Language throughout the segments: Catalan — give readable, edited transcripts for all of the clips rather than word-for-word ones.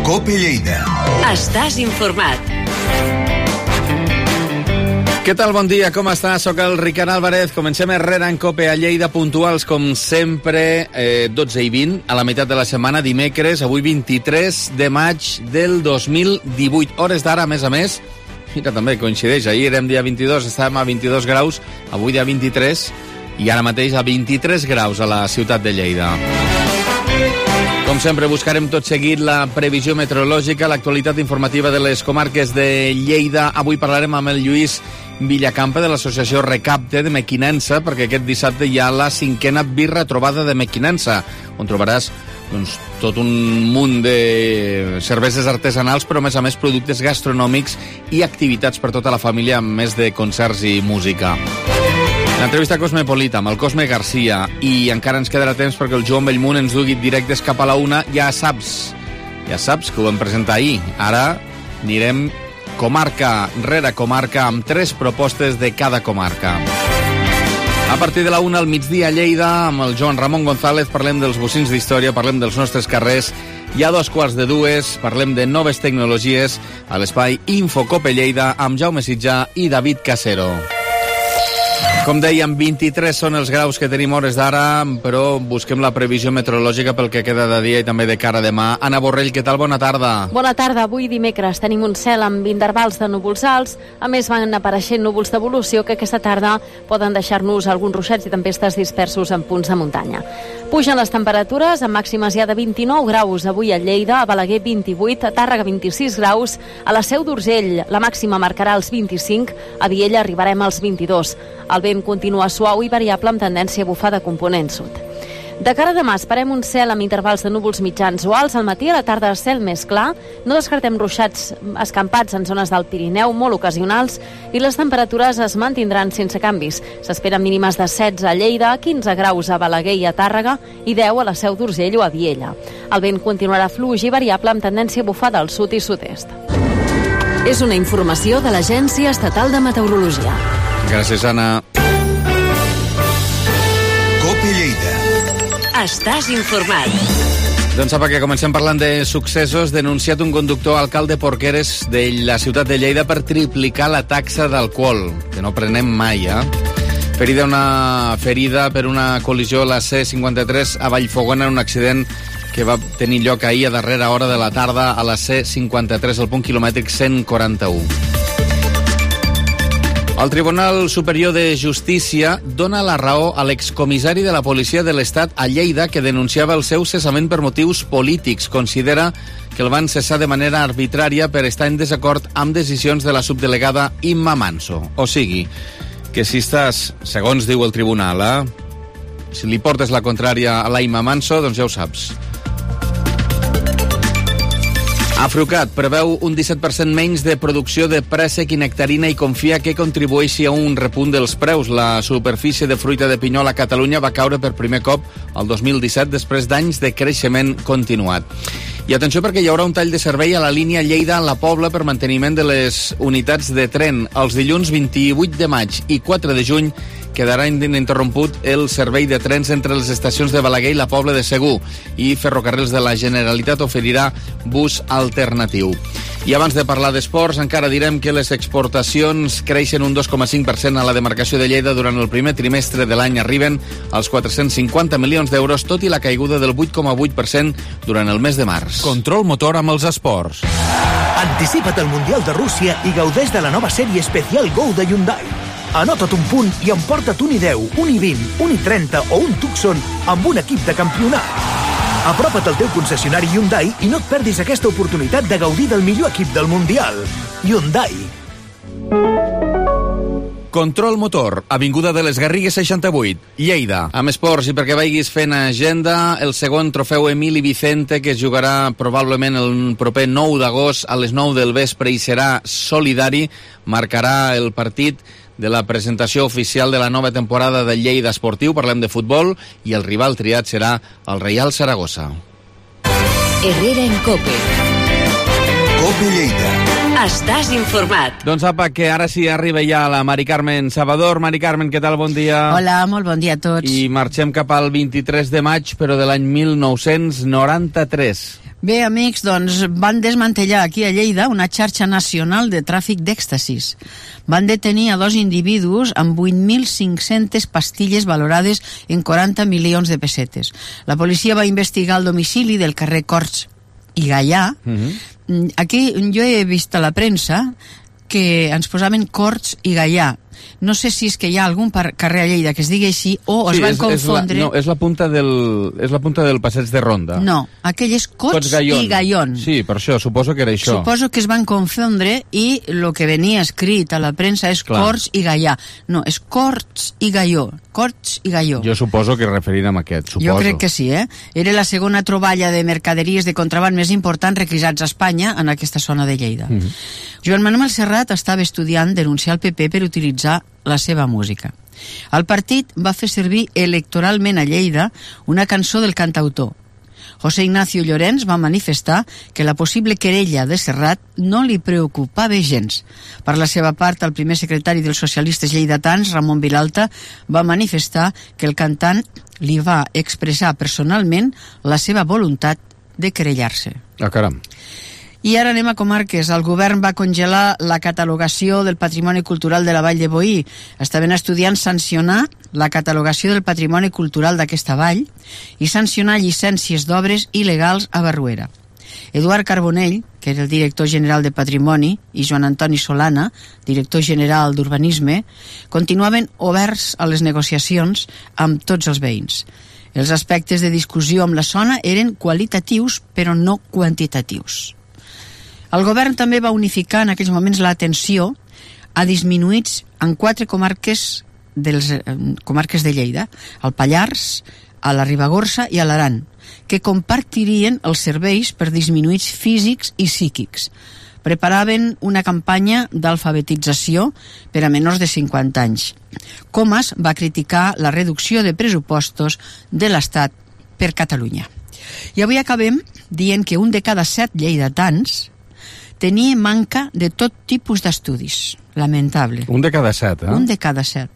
COPE Lleida. Estàs informat. Què tal? Bon dia, com estàs? Soc el Ricard Álvarez. Comencem Herrera en COPE a Lleida, puntuals com sempre, 12:20, a la meitat de la setmana, dimecres, avui 23 de maig del 2018. Hores d'ara, a més, mira, també coincideix, ahir érem dia 22, estàvem a 22 graus, avui dia 23, i ara mateix a 23 graus a la ciutat de Lleida. Com sempre, buscarem tot seguit la previsió meteorològica, l'actualitat informativa de les comarques de Lleida. Avui parlarem amb el Lluís Villacampa de l'associació Recapte de Mequinensa, perquè aquest dissabte hi ha la 5a birra trobada de Mequinensa, on trobaràs tot un munt de cerveses artesanals, però a més productes gastronòmics i activitats per tota la família, amb més de concerts i música. L'entrevista cosmopolita amb el Cosme Garcia, i encara ens quedarà temps perquè el Joan Bellmunt ens dugui directes cap a la una. Ja saps que ho vam presentar ahir. Ara anirem comarca rere comarca amb 3 propostes de cada comarca. A partir de la 1 al migdia a Lleida, amb el Joan Ramon González, parlem dels bocins d'història, parlem dels nostres carrers, i a 2:45 parlem de noves tecnologies a l'espai InfoCope Lleida amb Jaume Sitjà i David Casero. Com dèiem, 23 són els graus que tenim hores d'ara, però busquem la previsió meteorològica pel que queda de dia i també de cara a demà. Anna Borrell, què tal? Bona tarda. Bona tarda. Avui dimecres tenim un cel amb intervals de núvols alts. A més, van apareixent núvols d'evolució que aquesta tarda poden deixar-nos alguns ruixats i tempestes dispersos en punts de muntanya. Pugen les temperatures, amb màximes ja de 29 graus avui a Lleida, a Balaguer 28, a Tàrrega 26 graus, a la Seu d'Urgell la màxima marcarà els 25, a Viella arribarem als 22. El vent continua suau i variable amb tendència a bufar de component sud. De cara a demà esperem un cel amb intervals de núvols mitjans o alts, al matí, a la tarda cel més clar, no descartem ruixats escampats en zones del Pirineu, molt ocasionals, i les temperatures es mantindran sense canvis. S'esperen mínimes de 16 a Lleida, 15 graus a Balaguer i a Tàrrega i 10 a la Seu d'Urgell o a Viella. El vent continuarà fluix i variable amb tendència a bufar del sud i sud-est. És una informació de l'Agència Estatal de Meteorologia. Gràcies, Anna. COPE Lleida. Estàs informat. Doncs apa, que comencem parlant de successos. Denunciat un conductor alcalde Porqueres de la ciutat de Lleida per triplicar la taxa d'alcohol, que no prenem mai, Ferida per una col·lisió a la C53 a Vallfogona en un accident que va tenir lloc ahir a darrera hora de la tarda a la C53, al punt quilomètric 141. El Tribunal Superior de Justícia dona la raó a l'excomissari de la Policia de l'Estat a Lleida que denunciava el seu cessament per motius polítics. Considera que el van cessar de manera arbitrària per estar en desacord amb decisions de la subdelegada Imma Manso. O sigui, que si estàs, segons diu el tribunal, si li portes la contrària a la Imma Manso, doncs ja ho saps. Afrucat preveu un 17% menys de producció de préssec i nectarina i confia que contribueixi a un repunt dels preus. La superfície de fruita de pinyol a Catalunya va caure per primer cop el 2017 després d'anys de creixement continuat. I atenció, perquè hi haurà un tall de servei a la línia Lleida-La Pobla per manteniment de les unitats de tren. Els dilluns 28 de maig i 4 de juny quedarà ininterromput el servei de trens entre les estacions de Balaguer i la Pobla de Segur, i Ferrocarrils de la Generalitat oferirà bus alternatiu. I abans de parlar d'esports, encara direm que les exportacions creixen un 2,5% a la demarcació de Lleida durant el primer trimestre de l'any. Arriben als 450 milions d'euros, tot i la caiguda del 8,8% durant el mes de març. Control motor amb els esports. Anticipa't al Mundial de Rússia i gaudeix de la nova sèrie especial Go de Hyundai. Anota't un punt i emporta't un i10, un i20, un i30 o un Tucson amb un equip de campionat. Apropa't al teu concessionari Hyundai i no et perdis aquesta oportunitat de gaudir del millor equip del Mundial. Hyundai. Control motor, avinguda de les Garrigues 68, Lleida. Amb esports, i perquè vagis fent agenda, el segon trofeu Emili Vicente, que es jugarà probablement el proper 9 d'agost a les 9 del vespre i serà solidari, marcarà el partit de la presentació oficial de la nova temporada del Lleida Esportiu. Parlem de futbol, i el rival triat serà el Reial Saragossa. Herrera en COPE. COPE Lleida. Estàs informat. Doncs apa, que ara sí arriba ja la Mari Carmen Salvador. Mari Carmen, què tal? Bon dia. Hola, molt bon dia a tots. I marxem cap al 23 de maig, però de l'any 1993. Bé, amics, doncs van desmantellar aquí a Lleida una xarxa nacional de tràfic d'èxtasis. Van detenir a 2 individus amb 8.500 pastilles valorades en 40 milions de pessetes. La policia va investigar el domicili del carrer Corts i Gaià. Aquí jo he vist a la premsa que ens posaven Corts i Gaià. No sé si és que hi ha algun carrer a Lleida que es digui així o es van confondre... No, és la punta del passeig de Ronda. No, aquell és Cots i Gaión. Sí, per això, suposo que era això. Suposo que es van confondre i el que venia escrit a la premsa és Corts i Gaià. No, és Corts i Gaió. Corts i Gaió. Jo suposo que referint a aquest, suposo. Jo crec que sí, Era la segona troballa de mercaderies de contraban més important requisats a Espanya en aquesta zona de Lleida. Joan Manuel Serrat estava estudiant denunciar el PP per utilitzar la seva música. El partit va fer servir electoralment a Lleida una cançó del cantautor. José Ignacio Llorens va manifestar que la possible querella de Serrat no li preocupava gens. Per la seva part, el primer secretari dels socialistes lleidatans, Ramon Vilalta, va manifestar que el cantant li va expressar personalment la seva voluntat de querellar-se. Ah, caram. I ara anem a comarques. El govern va congelar la catalogació del patrimoni cultural de la Vall de Boí. Estaven estudiant sancionar la catalogació del patrimoni cultural d'aquesta vall i sancionar llicències d'obres il·legals a Barruera. Eduard Carbonell, que era el director general de Patrimoni, i Joan Antoni Solana, director general d'Urbanisme, continuaven oberts a les negociacions amb tots els veïns. Els aspectes de discussió amb la zona eren qualitatius, però no quantitatius. El govern també va unificar en aquells moments l'atenció a disminuïts en 4 comarques de Lleida, al Pallars, a la Ribagorça i a l'Aran, que compartirien els serveis per disminuïts físics i psíquics. Preparaven una campanya d'alfabetització per a menors de 50 anys. Comas va criticar la reducció de pressupostos de l'Estat per Catalunya. I avui acabem dient que un de cada 7 lleidatans tenia manca de tot tipus d'estudis. Lamentable. Un de cada 7, Un de cada 7.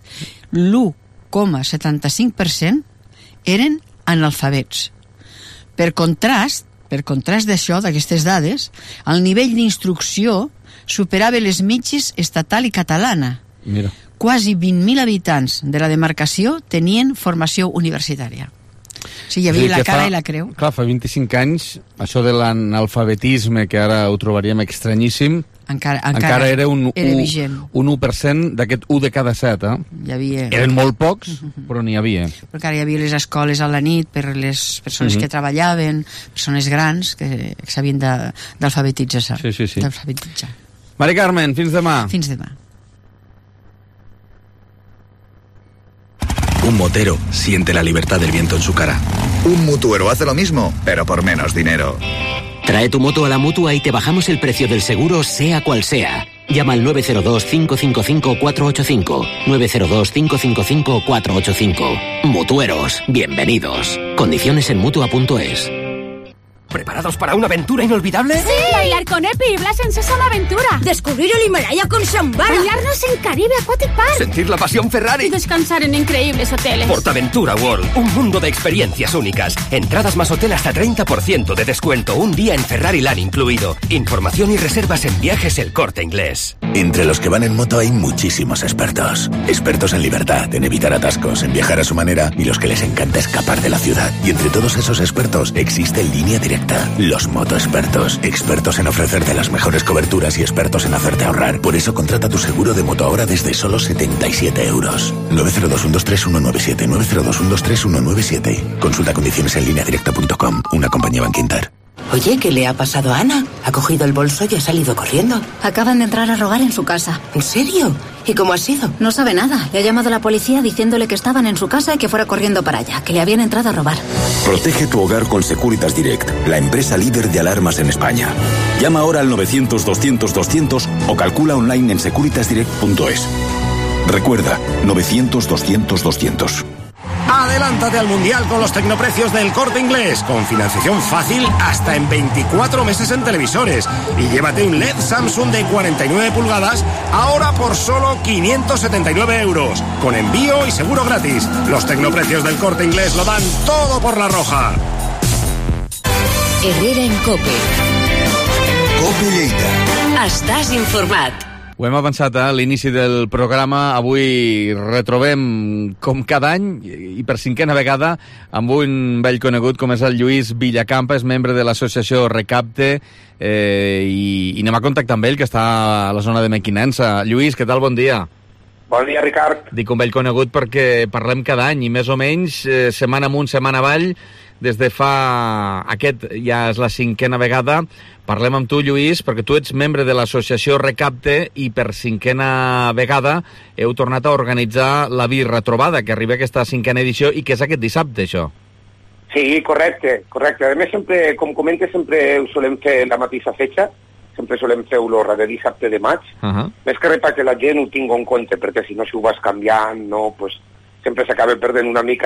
L'1,75% eren analfabets. Per contrast d'això, d'aquestes dades, el nivell d'instrucció superava les mitges estatal i catalana. Mira. Quasi 20.000 habitants de la demarcació tenien formació universitària. Sí, hi havia la cara i la creu. Clar, fa 25 anys, això de l'analfabetisme, que ara ho trobaríem estranyíssim, encara era un 1% d'aquest 1 de cada 7. Hi havia... Eren molt pocs, però n'hi havia. Perquè ara hi havia les escoles a la nit per les persones que treballaven, persones grans que s'havien d'alfabetitzar. Sí. D'alfabetitzar. Mari Carmen, fins demà. Fins demà. Un motero siente la libertad del viento en su cara. Un mutuero hace lo mismo, pero por menos dinero. Trae tu moto a la Mutua y te bajamos el precio del seguro, sea cual sea. Llama al 902-555-485. 902-555-485. Mutueros, bienvenidos. Condiciones en Mutua.es. ¿Preparados para una aventura inolvidable? ¡Sí! Bailar con Epi y Blas en Sésamo Aventura. Descubrir el Himalaya con Shambhala. Bañarnos en Caribe Aquatic Park. Sentir la pasión Ferrari. Descansar en increíbles hoteles. Portaventura World, un mundo de experiencias únicas. Entradas más hotel hasta 30% de descuento. Un día en Ferrari Land incluido. Información y reservas en Viajes El Corte Inglés. Entre los que van en moto hay muchísimos expertos. Expertos en libertad, en evitar atascos, en viajar a su manera y los que les encanta escapar de la ciudad. Y entre todos esos expertos existe Línea Directa. Los motoexpertos. Expertos en ofrecerte las mejores coberturas y expertos en hacerte ahorrar. Por eso contrata tu seguro de moto ahora desde solo 77 euros. 902-123-197. 902-123-197. Consulta condiciones en lineadirecta.com. Una compañía Bankinter. Oye, ¿qué le ha pasado a Ana? Ha cogido el bolso y ha salido corriendo. Acaban de entrar a robar en su casa. ¿En serio? ¿Y cómo ha sido? No sabe nada. Le ha llamado a la policía diciéndole que estaban en su casa y que fuera corriendo para allá, que le habían entrado a robar. Protege tu hogar con Securitas Direct, la empresa líder de alarmas en España. Llama ahora al 900-200-200 o calcula online en securitasdirect.es. Recuerda, 900-200-200. Adelántate al Mundial con los tecnoprecios del Corte Inglés, con financiación fácil hasta en 24 meses en televisores. Y llévate un LED Samsung de 49 pulgadas, ahora por solo 579 euros, con envío y seguro gratis. Los tecnoprecios del Corte Inglés lo dan todo por la roja. Herrera en COPE. COPE Lleida. Estàs informat. Ho hem avançat a l'inici del programa. Avui retrobem, com cada any, i per 5a vegada, amb un vell conegut com és el Lluís Villacampa, és membre de l'associació Recapte, i anem a contactar amb ell, que està a la zona de Mequinensa. Lluís, què tal? Bon dia. Bon dia, Ricard. Dic un vell conegut perquè parlem cada any, i més o menys, setmana amunt, setmana avall, des de fa... Aquest ja és la 5a vegada. Parlem amb tu, Lluís, perquè tu ets membre de l'associació Recapte i per 5a vegada heu tornat a organitzar la Birra-trobada, que arriba a aquesta 5a edició i que és aquest dissabte, això. Sí, correcte. A més, sempre, com comentes, sempre ho solem fer la mateixa fetxa. Sempre solem fer-ho de dissabte de maig. Més que res perquè la gent ho tingui en compte, perquè si no, si ho vas canviant, no, pues, sempre s'acaba perdent una mica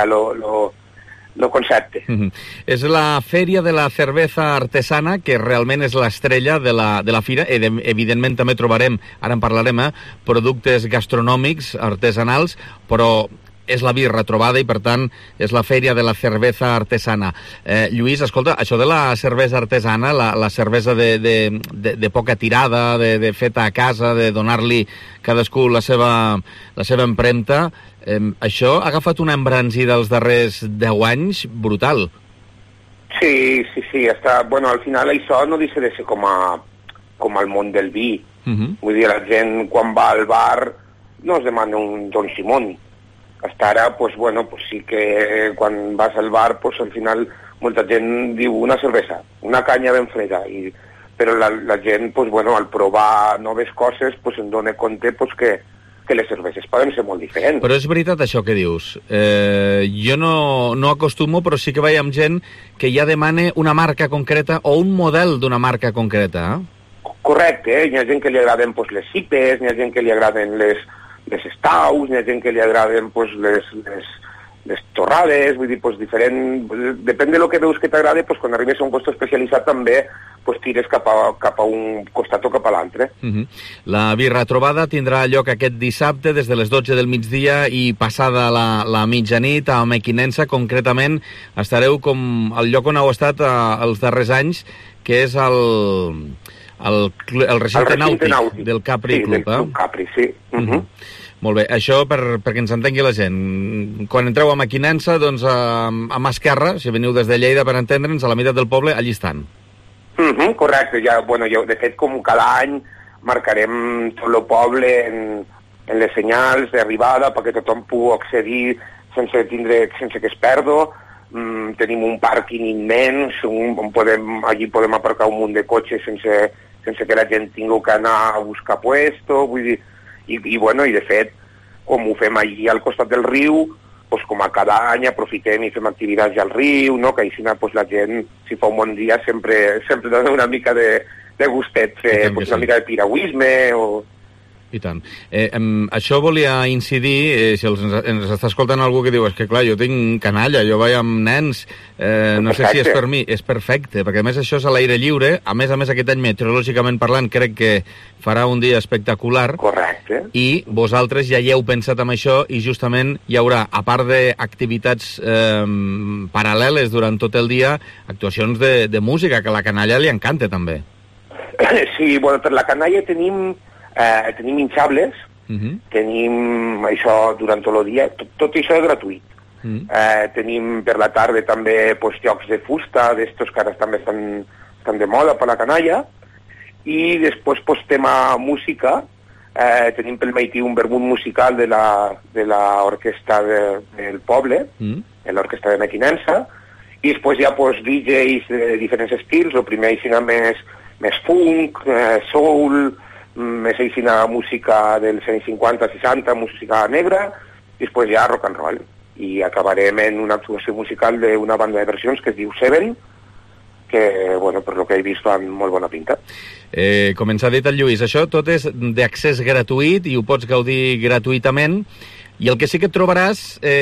lo concepte. És la Fèria de la Cervesa Artesana, que realment és l'estrella de la fira. Evidentment també trobarem, ara en parlarem, productes gastronòmics, artesanals, però és la birra trobada i, per tant, és la Fèria de la Cervesa Artesana. Lluís, escolta, això de la cervesa artesana, la cervesa de poca tirada, de feta a casa, de donar-li cadascú la seva empremta, això ha agafat una embranzida dels darrers 10 anys brutal. Sí, està... Bueno, al final això no deixa de ser com al món del vi. Vull dir, la gent quan va al bar no es demana un Don Simón. Hasta ara, pues bueno, pues sí que quan vas al bar, pues al final molta gent diu una cervesa, una canya ben freda, però la gent, pues bueno, al provar noves coses, pues em dona compte pues, que les cerveses poden ser molt diferents. Però és veritat això que dius. Jo no acostumo, però sí que veig amb gent que ja demana una marca concreta o un model d'una marca concreta. Correcte, hi ha gent que li agraden pues, les IPAs, hi ha gent que li agraden les stouts, hi ha gent que li agraden pues, les torrades, vull dir, pues, diferent... Depèn de lo que veus que t'agrada, pues, quan arribes a un lloc especialitzat també pues, tires cap a un costat o cap a l'altre. La Birra Trobada tindrà lloc aquest dissabte des de les 12 del migdia i passada la mitjanit a Mequinensa. Concretament estareu com el lloc on heu estat els darrers anys, que és el recinte nàutic del Capri Club. Sí, del Club Capri, sí. Molt bé, això perquè ens entengui la gent. Quan entreu a Mequinensa, doncs a mà esquerra, si veniu des de Lleida per entendre'ns, a la meitat del poble, allí estan. Correcte, de fet com cada any marcarem tot el poble en les senyals d'arribada perquè tothom pugui accedir sense que es perdo. Tenim un pàrquing immens on allí podem aparcar un munt de cotxes sense que la gent tingui que anar a buscar puesto, vull dir, i de fet, com ho fem allí al costat del riu, pues, com a cada any aprofitem i fem activitats al riu, no? Que així pues, la gent, si fa un bon dia, sempre dona una mica de gustet fer pues, una mica de piragüisme o... I tant. Això volia incidir, si ens està escoltant algú que diu, és que clar, jo tinc canalla, jo vaig amb nens, no sé si és per mi, és perfecte, perquè a més això és a l'aire lliure, a més aquest any meteorològicament parlant crec que farà un dia espectacular. Correcte. I vosaltres ja hi heu pensat en això i justament hi haurà, a part d'activitats paral·leles durant tot el dia, actuacions de música, que a la canalla li encanta també. Sí, bueno, per la canalla tenim hinchables, tenim això durant tot el dia, tot això és gratuït. Tenim per la tarda també pues, jocs de fusta, d'estos que ara també estan de moda per la canalla, i després pues, tema música, tenim pel matí un vermut musical de l'orquestra del poble, l'orquestra de Mequinensa, i després hi ha pues, DJs de diferents estils, el primer aixina més funk, soul, més aixina música dels anys 50-60, música negra, i després ja rock and roll. I acabarem en una actuació musical d'una banda de versions que es diu Seven, que, bueno, per lo que he vist, fan molt bona pinta. Com ens ha dit el Lluís, això tot és d'accés gratuït i ho pots gaudir gratuïtament. I el que sí que et trobaràs,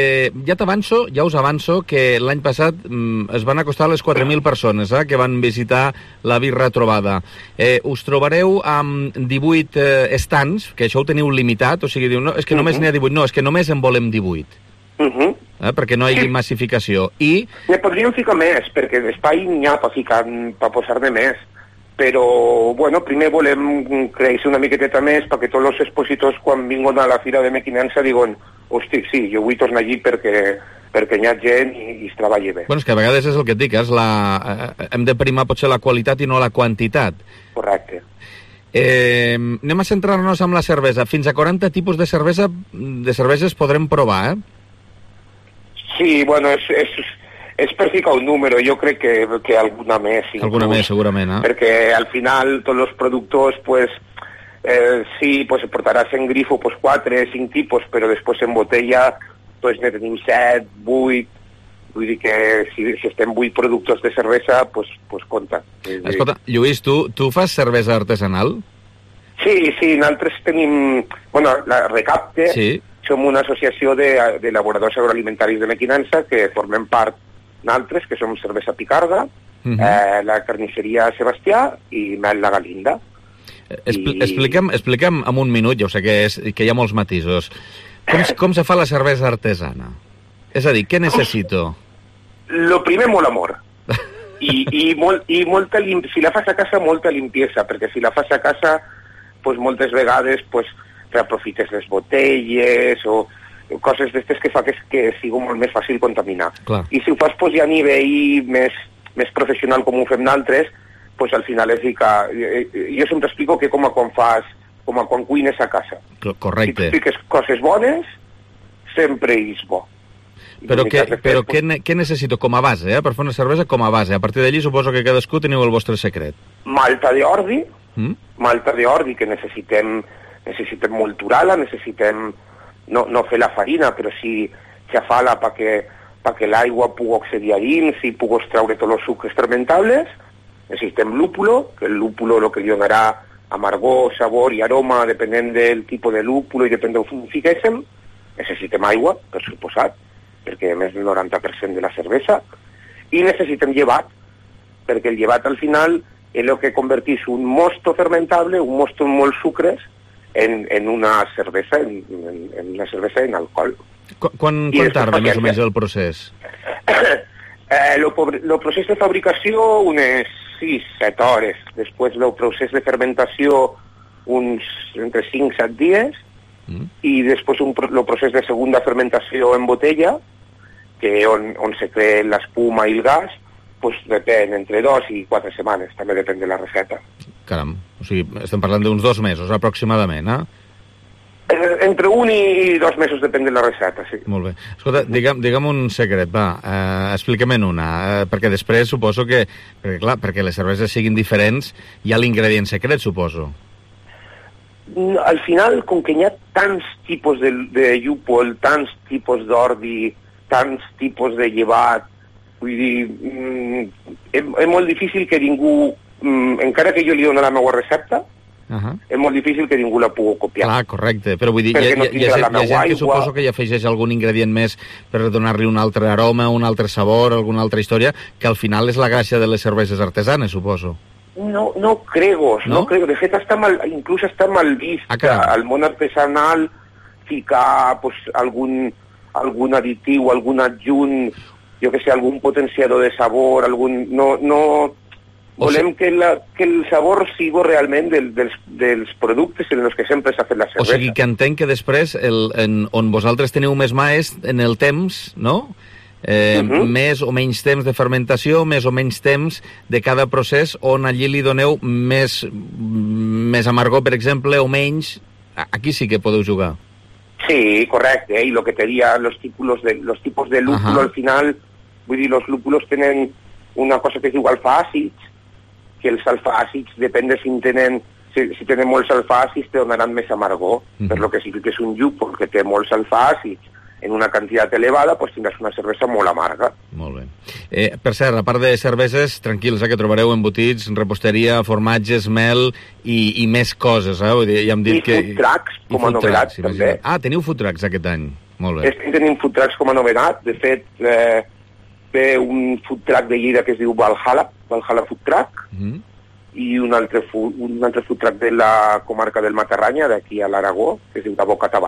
ja us avanço, que l'any passat es van acostar les 4.000 persones que van visitar la Birra Trobada. Us trobareu amb 18 stands, que això ho teniu limitat, o sigui, diu, no, és que només n'hi ha 18, no, és que només en volem 18. perquè no hi hagi massificació. I... Ne podríem ficar més, perquè d'espai n'hi ha per posar-ne més. Però, bueno, primer volem créixer una miqueteta més perquè tots els expositors, quan vinguin a la Fira de Mequinensa, diuen, hosti, sí, jo vull tornar allí perquè hi ha gent i es treballa bé. Bueno, és que a vegades és el que et dic, hem de primar potser la qualitat i no la quantitat. Correcte. Anem a centrar-nos amb la cervesa. Fins a 40 tipus de cerveses podrem provar, Sí, bueno, és per ficar un número, jo crec que alguna més. Inclús, alguna més, segurament, Perquè al final tots els productors, sí, pues portaràs en grifo 4, 5 tipus, però després en botella ne tenim 7, 8, vull dir que si estem 8 productors de cervesa, pues compta. Escolta, Lluís, tu fas cervesa artesanal? Sí, nosaltres tenim, bueno, la Recapte, sí. Som una associació de elaboradors agroalimentaris de Mequinensa que formem part nosaltres, que som Cervesa Picarda, la carnisseria Sebastià i Mel la Galinda. Explica'm en un minut, ja ho sé que hi ha molts matisos. Com se fa la cervesa artesana? És a dir, què necessito? Lo primer, molt amor. I molta si la fas a casa, molta limpiesa, perquè si la fas a casa, pues moltes vegades reaprofites les botelles o coses d'estes que fa que sigui molt més fàcil contaminar. Clar. I si ho fas ja a nivell més professional com ho fem nosaltres, al final és dir que... Jo sempre explico que com a quan cuines a casa. Correcte. Si tu fiques coses bones, sempre és bo. Però què necessito com a base, per fer una cervesa com a base? A partir d'allí suposo que cadascú teniu el vostre secret. Malta d'ordi, que necessitem molturala, necessitem no fer la farina, però sí xafar-la perquè l'aigua pugui accedir a dins i pugui extraure tots els sucres fermentables. Necessitem lúpulo, que el lúpulo lo que li donarà amargor, sabor i aroma depenent del tipus de lúpulo i depèn d'on ho fiquéssim. Necessitem aigua, per suposat, perquè més del 90% de la cervesa. I necessitem llevat, perquè el llevat al final és el que converteix un mosto fermentable, un mosto amb molts sucres, en una cervesa, en una cervesa en alcohol. Quan tarda més o menys el procés? El procés de fabricació unes 6-7 hores. Després el procés de fermentació uns entre 5-7 dies i després el procés de segunda fermentació en botella, que on se crea l'espuma i el gas, pues depèn entre 2 i 4 setmanes, també depèn de la recepta. Caram, o sigui, estem parlant d'uns 2 mesos aproximadament, Entre 1 i 2 mesos depèn de la recepta, sí. Molt bé. Escolta, digue'm un secret, explica-me'n una, perquè després suposo que, perquè les cerveses siguin diferents, hi ha l'ingredient secret, suposo. Al final, com que hi ha tants tipus de llúpol, tants tipus d'ordi, tants tipus de llevat, vull dir, és molt difícil que ningú, encara que jo li dono la meva recepta, és molt difícil que ningú la pugui copiar. Clar, correcte, però vull dir, hi ha gent que suposo que hi afegeix algun ingredient més per donar-li un altre aroma, un altre sabor, alguna altra història, que al final és la gràcia de les cerveses artesanes, suposo. No crego. De fet, inclús està mal vist al món artesanal ficar algun additiu, algun adjunt, jo que sé, algun potenciador de sabor, volem que el sabor sigui realment dels productes en els que sempre s'ha fet la cervesa. O sigui que entenc que després, on vosaltres teniu més mà és en el temps, no? Més o menys temps de fermentació, més o menys temps de cada procés, on allí li doneu més amargor, per exemple, o menys. Aquí sí que podeu jugar. Sí, correcte, i el que te diria, los tipus de lúpulo al final, vull dir, los lúpulos tenen una cosa que es diu alfa-àcids, que els alfa-àcids, depèn de si tenen molts alfa-àcids, te donaran més amargor, per lo que si és un llúpol que té molts alfa-àcids en una quantitat elevada, pues tindràs una cervesa molt amarga. Molt bé. Per cert, a part de cerveses, tranquils, que trobareu embotits, reposteria, formatges, mel i més coses, Vull dir, ja hem dit que... I food trucks, com a novedat, també. Teniu food trucks aquest any. Molt bé. Tenim food trucks com a novedat. De fet, ve un food truck de Lleida que es diu Valhalla Food Truck, i un altre food truck de la comarca del Matarranya, d'aquí a l'Aragó, que es diu de Boca Tabant.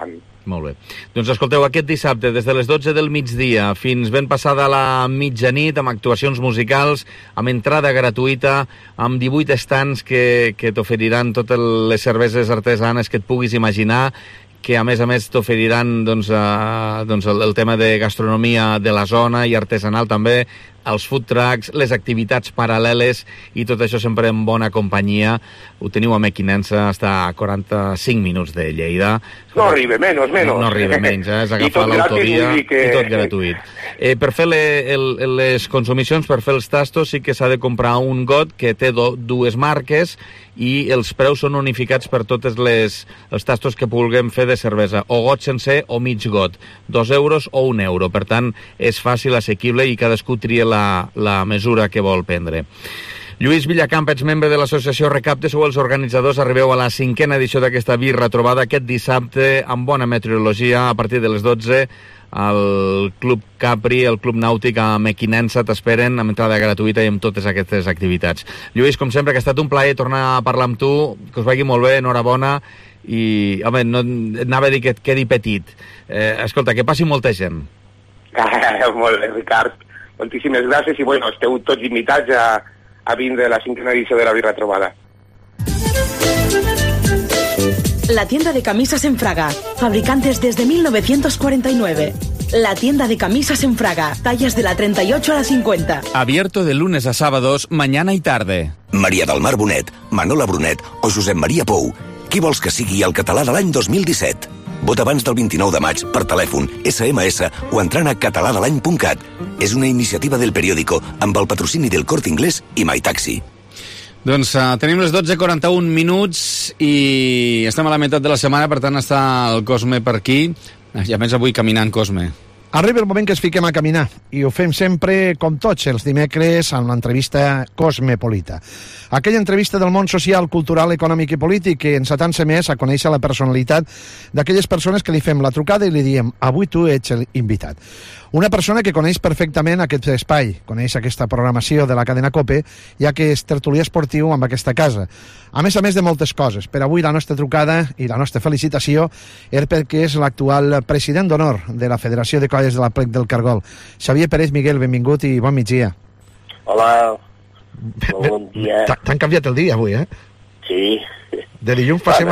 Molt bé. Doncs escolteu, aquest dissabte, des de les 12 del migdia fins ben passada la mitjanit, amb actuacions musicals, amb entrada gratuïta, amb 18 stands que t'oferiran totes les cerveses artesanes que et puguis imaginar, que a més t'oferiran el tema de gastronomia de la zona i artesanal també, els food trucks, les activitats paral·leles i tot això sempre en bona companyia. Ho teniu a Mequinensa, està a 45 minuts de Lleida. No arriba, menys. No arriba menys, és agafar l'autovia i tot gratuït. Per fer les consumicions, per fer els tastos, sí que s'ha de comprar un got que té dues marques i els preus són unificats per totes els tastos que vulguem fer de cervesa, o got sencer o mig got, 2 euros o 1 euro. Per tant, és fàcil, assequible i cadascú tria la mesura que vol prendre. Lluís Villacamp, ets membre de l'associació Recapte, sou els organitzadors, arribeu a la 5a edició d'aquesta birra trobada aquest dissabte amb bona meteorologia a partir de les 12 al Club Capri, el Club Nàutic a Mequinensa, t'esperen amb entrada gratuïta i amb totes aquestes activitats. Lluís, com sempre, que ha estat un plaer tornar a parlar amb tu, que us vagi molt bé, enhorabona, i, home, no, anava a dir que et quedi petit. Escolta, que passi molta gent. Molt bé, Ricard. Moltíssimes gràcies i, bueno, esteu tots invitats a vindre a la 5a edició de la birra trobada. La tienda de camisas en Fraga, fabricantes desde 1949. La tienda de camisas en Fraga, tallas de la 38 a la 50. Abierto de lunes a sábados, mañana y tarde. Maria del Mar Bonet, Manola Brunet o Josep Maria Pou. Qui vols que sigui el català de l'any 2017? Vota abans del 29 de maig per telèfon, SMS o entrant a catalàdelany.cat. És una iniciativa del periòdico amb el patrocini del Corte Inglés i MyTaxi. Doncs tenim les 12:41 minuts i estem a la meitat de la setmana, per tant està el Cosme per aquí. I a més avui caminant, Cosme. Arriba el moment que ens fiquem a caminar i ho fem sempre, com tots els dimecres, amb l'entrevista Cosmopolita. Aquella entrevista del món social, cultural, econòmic i polític que ens atansa més a conèixer la personalitat d'aquelles persones que li fem la trucada i li diem avui tu ets l'invitat. Una persona que coneix perfectament aquest espai, coneix aquesta programació de la cadena COPE, ja que és tertulià esportiu amb aquesta casa. A més de moltes coses, per avui la nostra trucada i la nostra felicitació és perquè és l'actual president d'honor de la Federació de Colles de la Plec del Cargol. Xavier Pérez Miguel, benvingut i bon migdia. Hola, bon dia. T'han canviat el dia avui, eh? Sí. De dilluns passem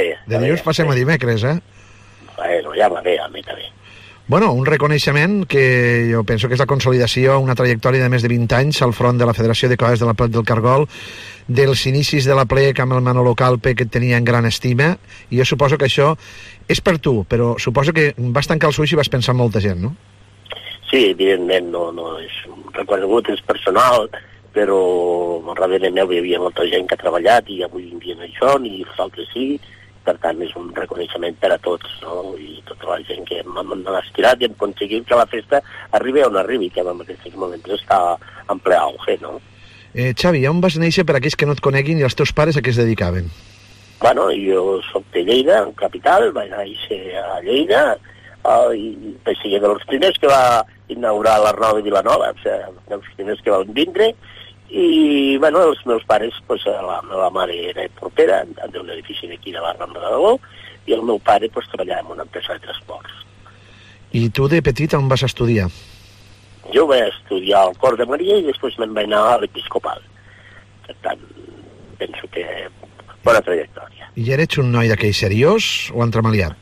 a dimecres, eh? Bueno, ja va bé, a mi també. Bueno, un reconeixement que jo penso que és la consolidació, una trajectòria de més de 20 anys al front de la Federació de Colles de la Plec del Cargol, dels inicis de la Plec amb el Manolo Calpe, que et tenia en gran estima, i jo suposo que això és per tu, però suposo que vas tancar els ulls i vas pensar en molta gent, no? Sí, evidentment, no és un reconegut, és personal, però darrere meu hi havia molta gent que ha treballat i avui en dia no hi són, i els altres sí. Per tant, és un reconeixement per a tots, no? I tota la gent que m'han estirat i hem aconseguit que la festa arribi on arribi, que en aquests moments està en ple auge, no? Xavi, on vas néixer per aquells que no et coneguin i els teus pares a què es dedicaven? Bueno, jo soc de Lleida, capital, vaig néixer a Lleida, i vaig ser dels primers que va inaugurar l'Arnau de Vilanova, o sigui, dels primers que van vindre, i, bueno, els meus pares, pues, la meva mare era portera d'un edifici d'aquí de la Rambla de Dagó, i el meu pare, pues, treballava en una empresa de transports. I tu de petit on vas estudiar? Jo vaig estudiar al Cor de Maria i després me'n vaig anar a l'Episcopal. Per tant, penso que bona trajectòria. I eres un noi d'aquell seriós o entremaliat?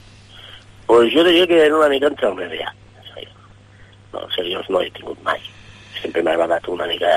Pues jo diria que era una mica entremaliat. No, seriós no he tingut mai. Sempre m'ha agradat una mica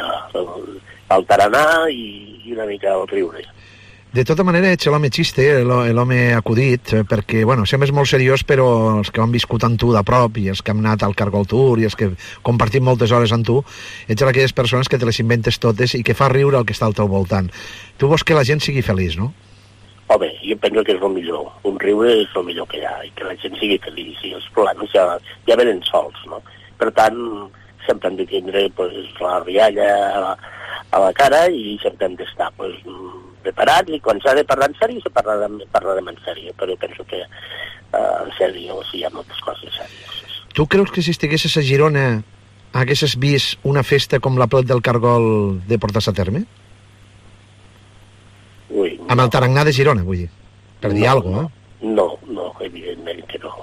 el taranà i una mica el riure. De tota manera, ets l'home xiste, l'home acudit, perquè, bueno, sempre és molt seriós, però els que han viscut amb tu de prop i els que han anat al Cargol Tour i els que compartim moltes hores amb tu, ets d'aquelles persones que te les inventes totes i que fa riure el que està al teu voltant. Tu vols que la gent sigui feliç, no? Home, jo penso que és el millor. Un riure és el millor que hi ha, i que la gent sigui feliç, i els problemes ja venen sols, no? Per tant, sempre hem de tindre pues, la rialla a la cara i sempre hem d'estar pues, preparats, i quan s'ha de parlar en sèrio parlarem en sèrio, però penso que en sèrio sí, hi ha moltes coses sèries. Tu creus que si estiguessis a Girona haguessis vist una festa com la Plec del Cargol de portar-se a terme? Ui, amb el tarannà de Girona, vull dir, per dir alguna cosa, No, evidentment que no.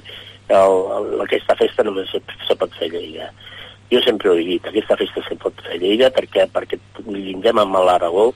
Aquesta festa només se pot fer a Lleida. Jo sempre ho he dit, aquesta festa se pot fer a Lleida perquè llindem amb l'Aragó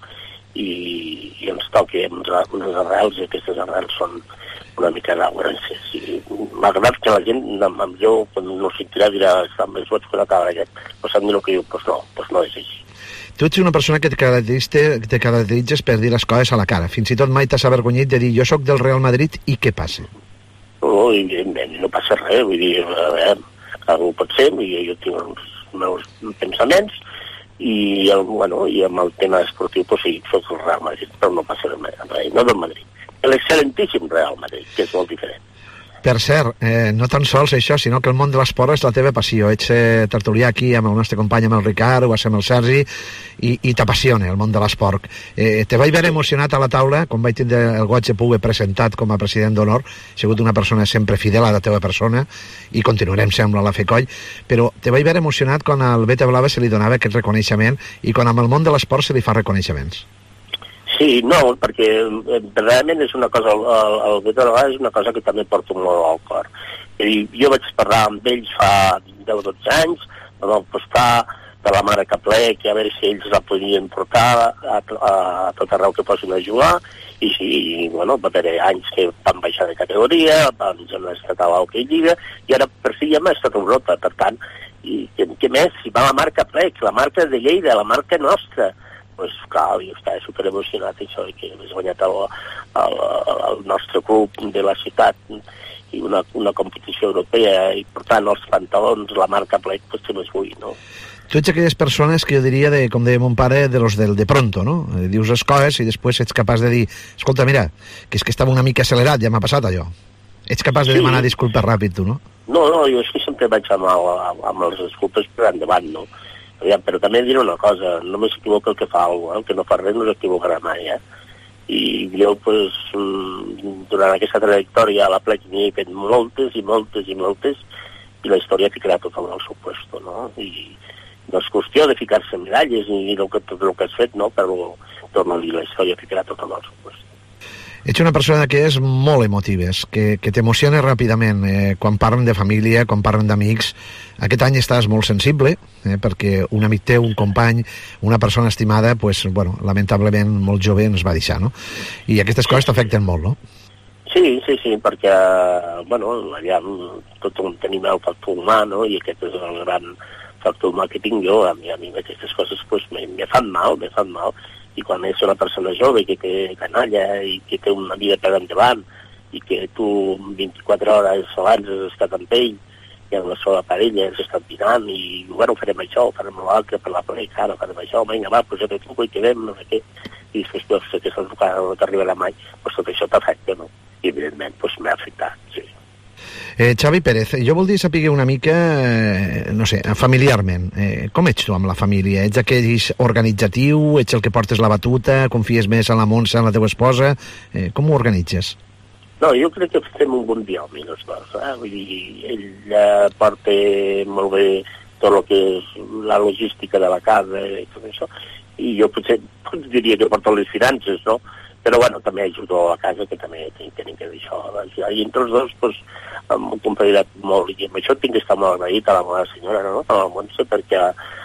i ens toqui unes arrels, i aquestes arrels són una mica d'aurances. Malgrat que la gent, amb jo, quan no sentirà, dirà, està més boig que una cabra aquest. Però sap el que diu, doncs no és així. Tu ets una persona que te caracteritzes per dir les coses a la cara. Fins i tot mai t'has avergonyit de dir jo sóc del Real Madrid i què passa? No, evidentment, no passa res. Vull dir, algú pot ser, jo tinc els meus pensaments i amb el tema esportiu, doncs sí, soc el Real Madrid, però no passa res, no del Madrid. L'excel·lentíssim Real Madrid, que és molt diferent. Per cert, no tan sols això, sinó que el món de l'esport és la teva passió. Ets tertulià aquí amb el nostre company, amb el Ricard, ho va ser amb el Sergi, i t'apassiona el món de l'esport. Te vaig veure emocionat a la taula, quan vaig tindre el goig de poder presentat com a president d'honor. He sigut una persona sempre fidel a la teva persona, i continuarem sembla la Fecoll, però te vaig veure emocionat quan al Beta Blava se li donava aquest reconeixement, i quan amb el món de l'esport se li fa reconeixements. Sí, no, perquè verdaderament és una cosa, el Beta Blava és una cosa que també porto molt al cor. Jo vaig parlar amb ells fa 10-12 anys, vam apostar de la mare que plec, a veure si ells la podien portar a tot arreu que posin a jugar, i sí, va haver anys que van baixar de categoria, van estar a l'Hockey Lliga, i ara per fi ja hem estat a Europa, per tant, i què més? Si va la marca plec, la marca de Lleida, la marca nostra, doncs clar, jo estava superemocionat això, que hem guanyat el nostre club de la ciutat i una competició europea, i per tant els pantalons, la marca plec, doncs què més vull, no? Tu ets aquelles persones que jo diria, com deia mon pare, de los del de pronto, no? Dius les coses i després ets capaç de dir escolta, mira, que és que estava una mica accelerat, ja m'ha passat allò. Ets capaç de demanar disculpes ràpid, tu, no? No, jo és que sempre vaig amb les disculpes per endavant, no? Però també diré una cosa, no m'equivoca el que fa algú, el que no fa res no s'equivocarà mai, I jo, durant aquesta trajectòria a la plec n'hi he fet moltes, i la història ficarà tot al seu puesto, no? I no és qüestió de ficar-se medalles ni tot el que has fet, no? Però, torno a dir, la història ficarà tot al seu puesto. Ets una persona que és molt emotives, que t'emociona ràpidament quan parlen de família, quan parlen d'amics. Aquest any estàs molt sensible, perquè un amic teu, un company, una persona estimada, lamentablement molt jove ens va deixar, no? I aquestes coses t'afecten molt, no? Sí, perquè, allà tothom tenim el factor humà, no? I aquest és el gran factor humà que tinc jo. A mi aquestes coses me fan mal, i quan és una persona jove que té canalla i que té una vida per endavant i que tu 24 hores abans has estat amb ell i amb la seva parella has estat dinant i farem això, farem l'altre per la plec, ara farem això, vinga va, posem tu i quedem, no sé què, i després aquesta trucada no t'arribarà mai, tot això t'afecta, no? I evidentment m'ha afectat, sí. Xavi Pérez, jo voldria saber una mica, no sé, familiarment, com ets tu amb la família? Ets aquell organitzatiu? Ets el que portes la batuta? Confies més en la Montse, en la teva esposa? Com ho organitzes? No, jo crec que fem un bon biòmi, els dos. Vull dir, ell porta molt bé tot el que és la logística de la casa i tot això, i jo potser diria que porto les finances, no? Però també ajudo a casa, que també tenim que dir això. I entre els dos, m'ho compararé molt, i amb això tinc que estar molt agraït a la meva senyora, no? A la Montse, perquè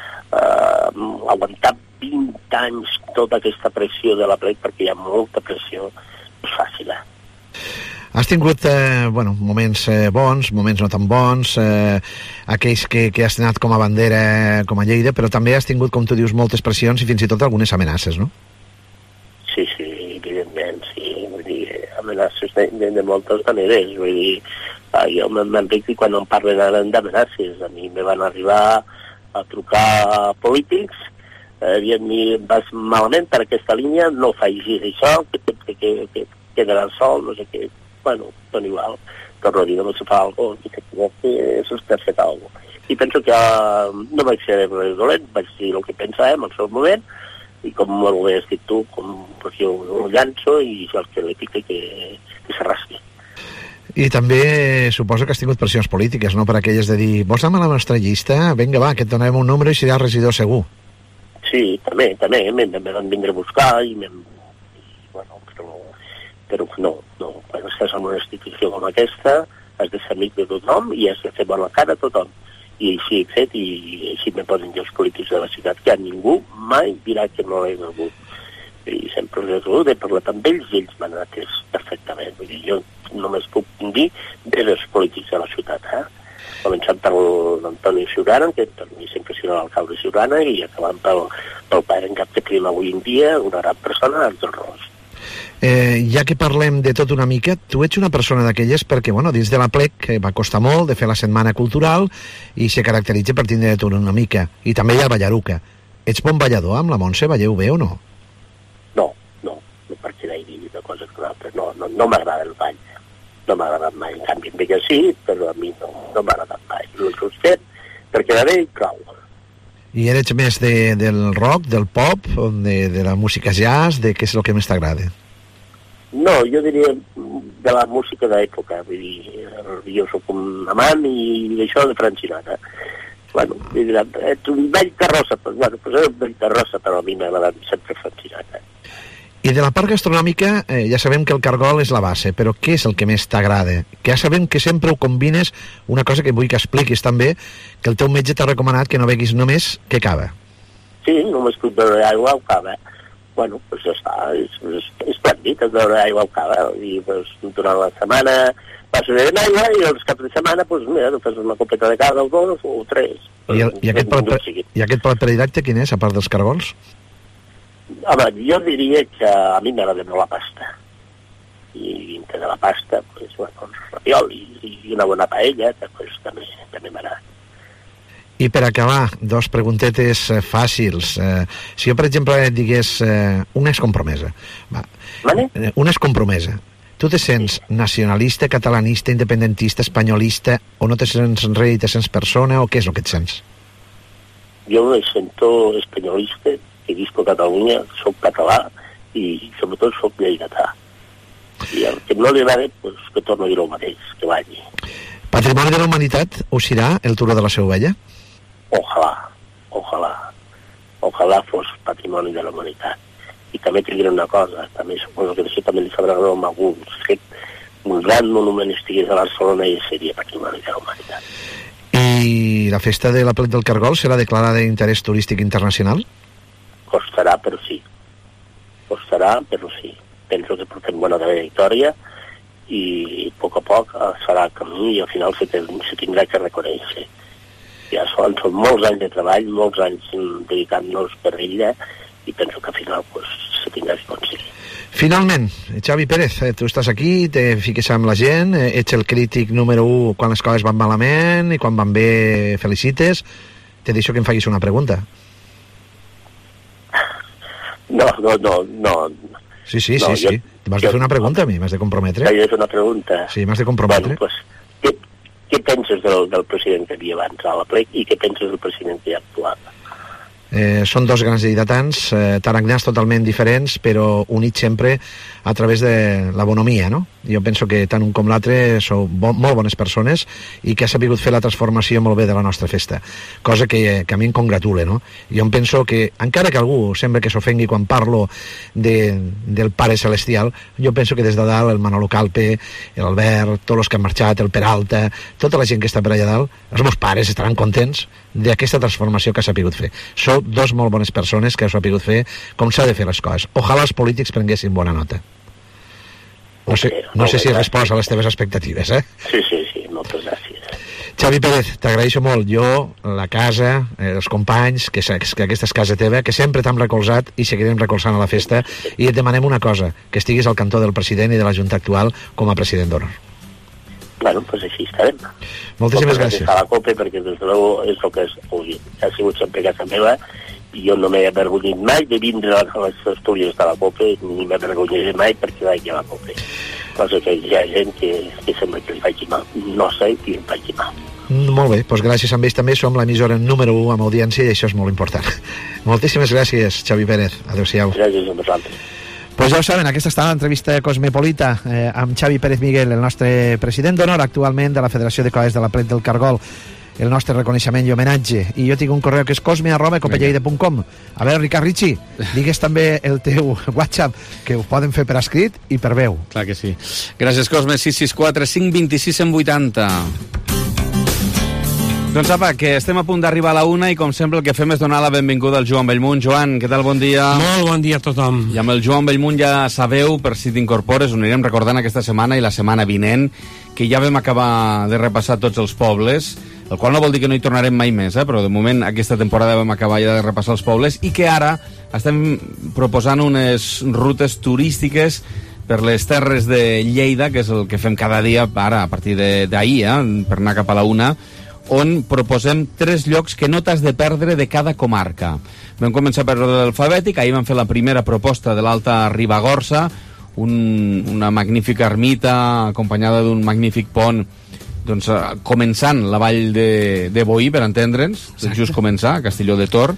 aguantar 20 anys tota aquesta pressió de la plec, perquè hi ha molta pressió, no és fàcil, Has tingut moments bons, moments no tan bons, aquells que has anat com a bandera, com a Lleida, però també has tingut, com tu dius, moltes pressions i fins i tot algunes amenaces, no? Sí, evidentment, sí. Vull dir, amenaces de moltes maneres. Vull dir, jo m'enric quan em parlen d'amenaces. A mi me van arribar a trucar polítics dient-me, vas malament per aquesta línia, no facis això, que quedarà sol, no sé què. Tot igual. Torno a dir, no se fa alguna cosa, és per fer alguna cosa. I penso que no vaig ser dolent, vaig dir el que pensàvem al seu moment, i com molt bé has dit tu, jo ho llanço i el que li pica que s'arrasqui. I també suposo que has tingut pressions polítiques, no? Per aquelles de dir, vols anar a la nostra llista? Vinga, va, que et donem un número i seràs regidor segur. Sí, també, me van vindre a buscar i però no. Quan estàs en una institució com aquesta, has de ser amic de tothom i has de fer bona cara a tothom. I així he fet, i així me posen jo els polítics de la ciutat, que a ningú mai dirà que no l'he rebut. I sempre he rebut, he parlat amb ells i ells m'han atès perfectament. Vull dir, jo només puc dir dels polítics de la ciutat, començant per l'Antoni Ciurana, que per mi sempre serà l'alcalde Ciurana, i acabant pel pare en cap de Clima avui en dia, una gran persona, Àngel Ros. Ja que parlem de tot una mica, tu ets una persona d'aquelles perquè, bueno, dins de la plec va costar molt de fer la setmana cultural i se caracteritza per tindre de tot una mica. I també hi ha el Ballaruca. Ets bon ballador amb la Montse? Balleu bé o no? No perquè d'ahir dir una cosa que una altra. No m'agrada el ball. No m'ha agradat mai. En canvi, que sí, però a mi no m'ha agradat mai. No ho he fet perquè de bé i prou. I eres més del rock, del pop, de la música jazz, de què és el que més t'agrada? No, jo diria de la música d'època, vull dir, jo soc un amant i d'això de Frank Sinatra. Bueno, ets un vell carrossa, però és un vell carrossa, però a mi m'ha agradat sempre Frank Sinatra. I de la part gastronòmica, ja sabem que el cargol és la base, però què és el que més t'agrada? Que ja sabem que sempre ho combines, una cosa que vull que expliquis també, que el teu metge t'ha recomanat que no beguis només que cava. Sí, només puc beure aigua o cava. Bueno, doncs ja està, és plàntic, beure aigua o cava, i doncs, durant la setmana vas bevent aigua i els caps de setmana, doncs mira, fes una copeta de cava o dos o tres. I aquest plat predilecte quin és, a part dels cargols? Home, jo diria que a mi m'agrada molt la pasta. I dintre de la pasta, doncs, bueno, els raviolis i una bona paella, doncs també m'agrada. I per acabar, dos preguntetes fàcils. Si jo, per exemple, et digués una és compromesa. Una és compromesa. Tu te sents nacionalista, catalanista, independentista, espanyolista, o no te sents rei i te sents persona, o què és el que et sents? Jo me sento espanyolista, que visco a Catalunya, soc català i sobretot soc lleidatà. I el que no li agrada, doncs, que torno a dir el mateix, que vagi. Patrimoni de la Humanitat ho serà el Turó de la Seu Vella? Ojalà fos patrimoni de la humanitat. I també et diré una cosa, també suposo que això també li sabrà nom a alguns, que un gran monument estigués a Barcelona i seria patrimoni de la humanitat. I la festa de la Plec del Cargol serà declarada d'interès turístic internacional? Costarà, però sí. Penso que portem bona trajectòria i a poc serà camí i al final se tindrà que reconèixer. Ja són molts anys de treball, molts anys dedicant-nos per ella i penso que al final se tindrà que aconseguir. Finalment, Xavi Pérez, tu estàs aquí, te fiques amb la gent, ets el crític número 1 quan les coses van malament i quan van bé felicites. Te deixo que em facis una pregunta. No. Sí. M'has de fer una pregunta a mi, m'has de comprometre. M'has de fer una pregunta. Sí, m'has de comprometre. Bueno, pues, què penses del president que havia abans a la plec i què penses del president que hi ha actuat? Són dos grans lleidatans, taragnars totalment diferents, però units sempre a través de la bonomia, no? Jo penso que tant un com l'altre sou molt bones persones i que ha sabut fer la transformació molt bé de la nostra festa, cosa que a mi em congratula, no? Jo em penso que, encara que algú sembla que s'ofengui quan parlo del Pare Celestial, jo penso que des de dalt el Manolo Calpe, l'Albert, tots els que han marxat, el Peralta, tota la gent que està per allà dalt, els meus pares estaran contents d'aquesta transformació que s'ha pogut fer. Sou dos molt bones persones que s'ho ha pogut fer com s'ha de fer les coses. Ojalà els polítics prenguessin bona nota. No sé si he respost a les teves expectatives, eh? Sí, moltes gràcies. Xavi Pérez, t'agraeixo molt. Jo, la casa, els companys, que aquesta és casa teva, que sempre t'hem recolzat i seguirem recolzant a la festa, i et demanem una cosa, que estiguis al cantó del president i de la Junta actual com a president d'honor. Bueno, pues així estarem. Moltíssimes gràcies. A la COPE, perquè des de luego és el que ha sigut sempre casa meva, i jo no m'he avergonyit mai de vindre a les Astúries de la COPE, ni m'avergonyiré mai perquè vaig a la COPE. Cosa que hi ha gent que sembla que li faci mal. No sé qui li faci mal. Molt bé, doncs gràcies a ells també. Som l'emissora número 1 amb audiència i això és molt important. Moltíssimes gràcies, Xavi Pérez. Adéu-siau. Gràcies a vosaltres. Pues ja ho saben, aquesta està l'entrevista cosmopolita amb Xavi Pérez Miguel, el nostre president d'honor actualment de la Federació de Col·legis de la Plec del Cargol. el nostre reconeixement i homenatge. I jo tinc un correu que és cosme@copelleida.com. A veure, Ricard Ritchie, digues també el teu WhatsApp, que ho poden fer per escrit i per veu. Clar que sí. Gràcies, Cosme. 664 526 180. Doncs apa, que estem a punt d'arribar a la 1 i com sempre el que fem és donar la benvinguda al Joan Bellmunt. Joan, què tal? Bon dia. Molt bon dia a tothom. I amb el Joan Bellmunt ja sabeu, per si t'incorpores, ho anirem recordant aquesta setmana i la setmana vinent, que ja vam acabar de repassar tots els pobles, el qual no vol dir que no hi tornarem mai més, però de moment aquesta temporada vam acabar ja de repassar els pobles i que ara estem proposant unes rutes turístiques per les terres de Lleida, que és el que fem cada dia ara, a partir d'ahir, per anar cap a la 1, on proposem 3 llocs que no t'has de perdre de cada comarca. Vam començar per l'ordre alfabètic, ahir vam fer la primera proposta de l'Alta Ribagorça, una magnífica ermita acompanyada d'un magnífic pont, doncs començant la vall de Boí, per entendre'ns, just començar, a Castelló de Tor.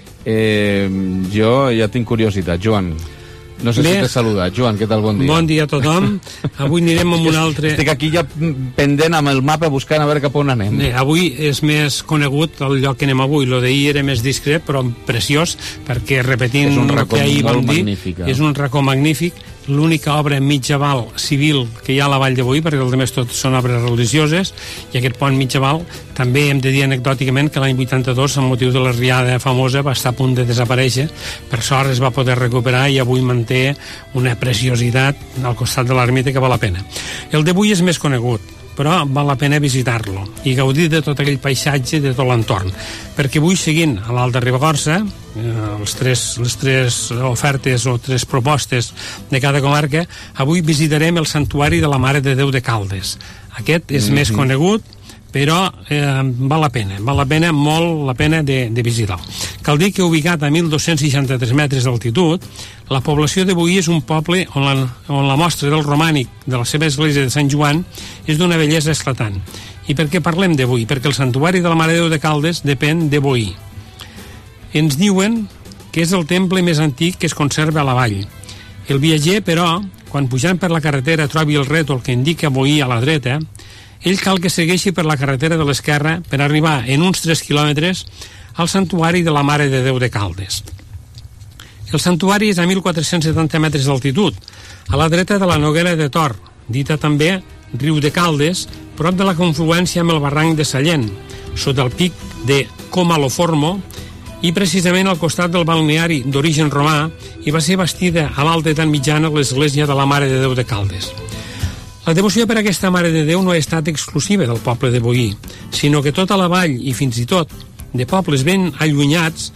Jo ja tinc curiositat, Joan. No sé si t'he saludat. Joan, què tal? Bon dia. Bon dia a tothom. Avui anirem amb un altre... Estic aquí ja pendent amb el mapa buscant a veure cap on anem. Avui és més conegut el lloc que anem avui. Lo d'ahir era més discret, però preciós, perquè repetint el que ahir vam dir, és un racó magnífic. L'única obra mitjaval civil que hi ha a la Vall de Boí, perquè els altres tots són obres religioses, i aquest pont mitjaval també hem de dir anecdòticament que l'any 82, amb motiu de la riada famosa, va estar a punt de desaparèixer. Per sort es va poder recuperar i avui manté una preciositat al costat de l'ermita que val la pena. El d'avui és més conegut, però val la pena visitar-lo i gaudir de tot aquell paisatge, de tot l'entorn, perquè avui, seguint a l'Alta Ribagorça, les tres ofertes o 3 propostes de cada comarca, avui visitarem el Santuari de la Mare de Déu de Caldes. Aquest és més conegut, però val la pena, molt la pena de visitar. Cal dir que ubicat a 1.263 metres d'altitud, la població de Boí és un poble on la mostra del romànic de la seva església de Sant Joan és d'una bellesa esclatant. I per què parlem de Boí? Perquè el Santuari de la Mare de Déu de Caldes depèn de Boí. Ens diuen que és el temple més antic que es conserva a la vall. El viatger, però, quan pujant per la carretera trobi el rètol que indica Boí a la dreta, ell cal que segueixi per la carretera de l'esquerra per arribar en uns 3 quilòmetres al Santuari de la Mare de Déu de Caldes. El santuari és a 1.470 metres d'altitud, a la dreta de la Noguera de Tor, dita també Riu de Caldes, prop de la confluència amb el barranc de Sallent, sota el pic de Comaloformo, i precisament al costat del balneari d'origen romà, i va ser bastida a l'alta edat mitjana l'església de la Mare de Déu de Caldes. La devoció per a aquesta Mare de Déu no ha estat exclusiva del poble de Boí, sinó que tota la vall i fins i tot de pobles ben allunyats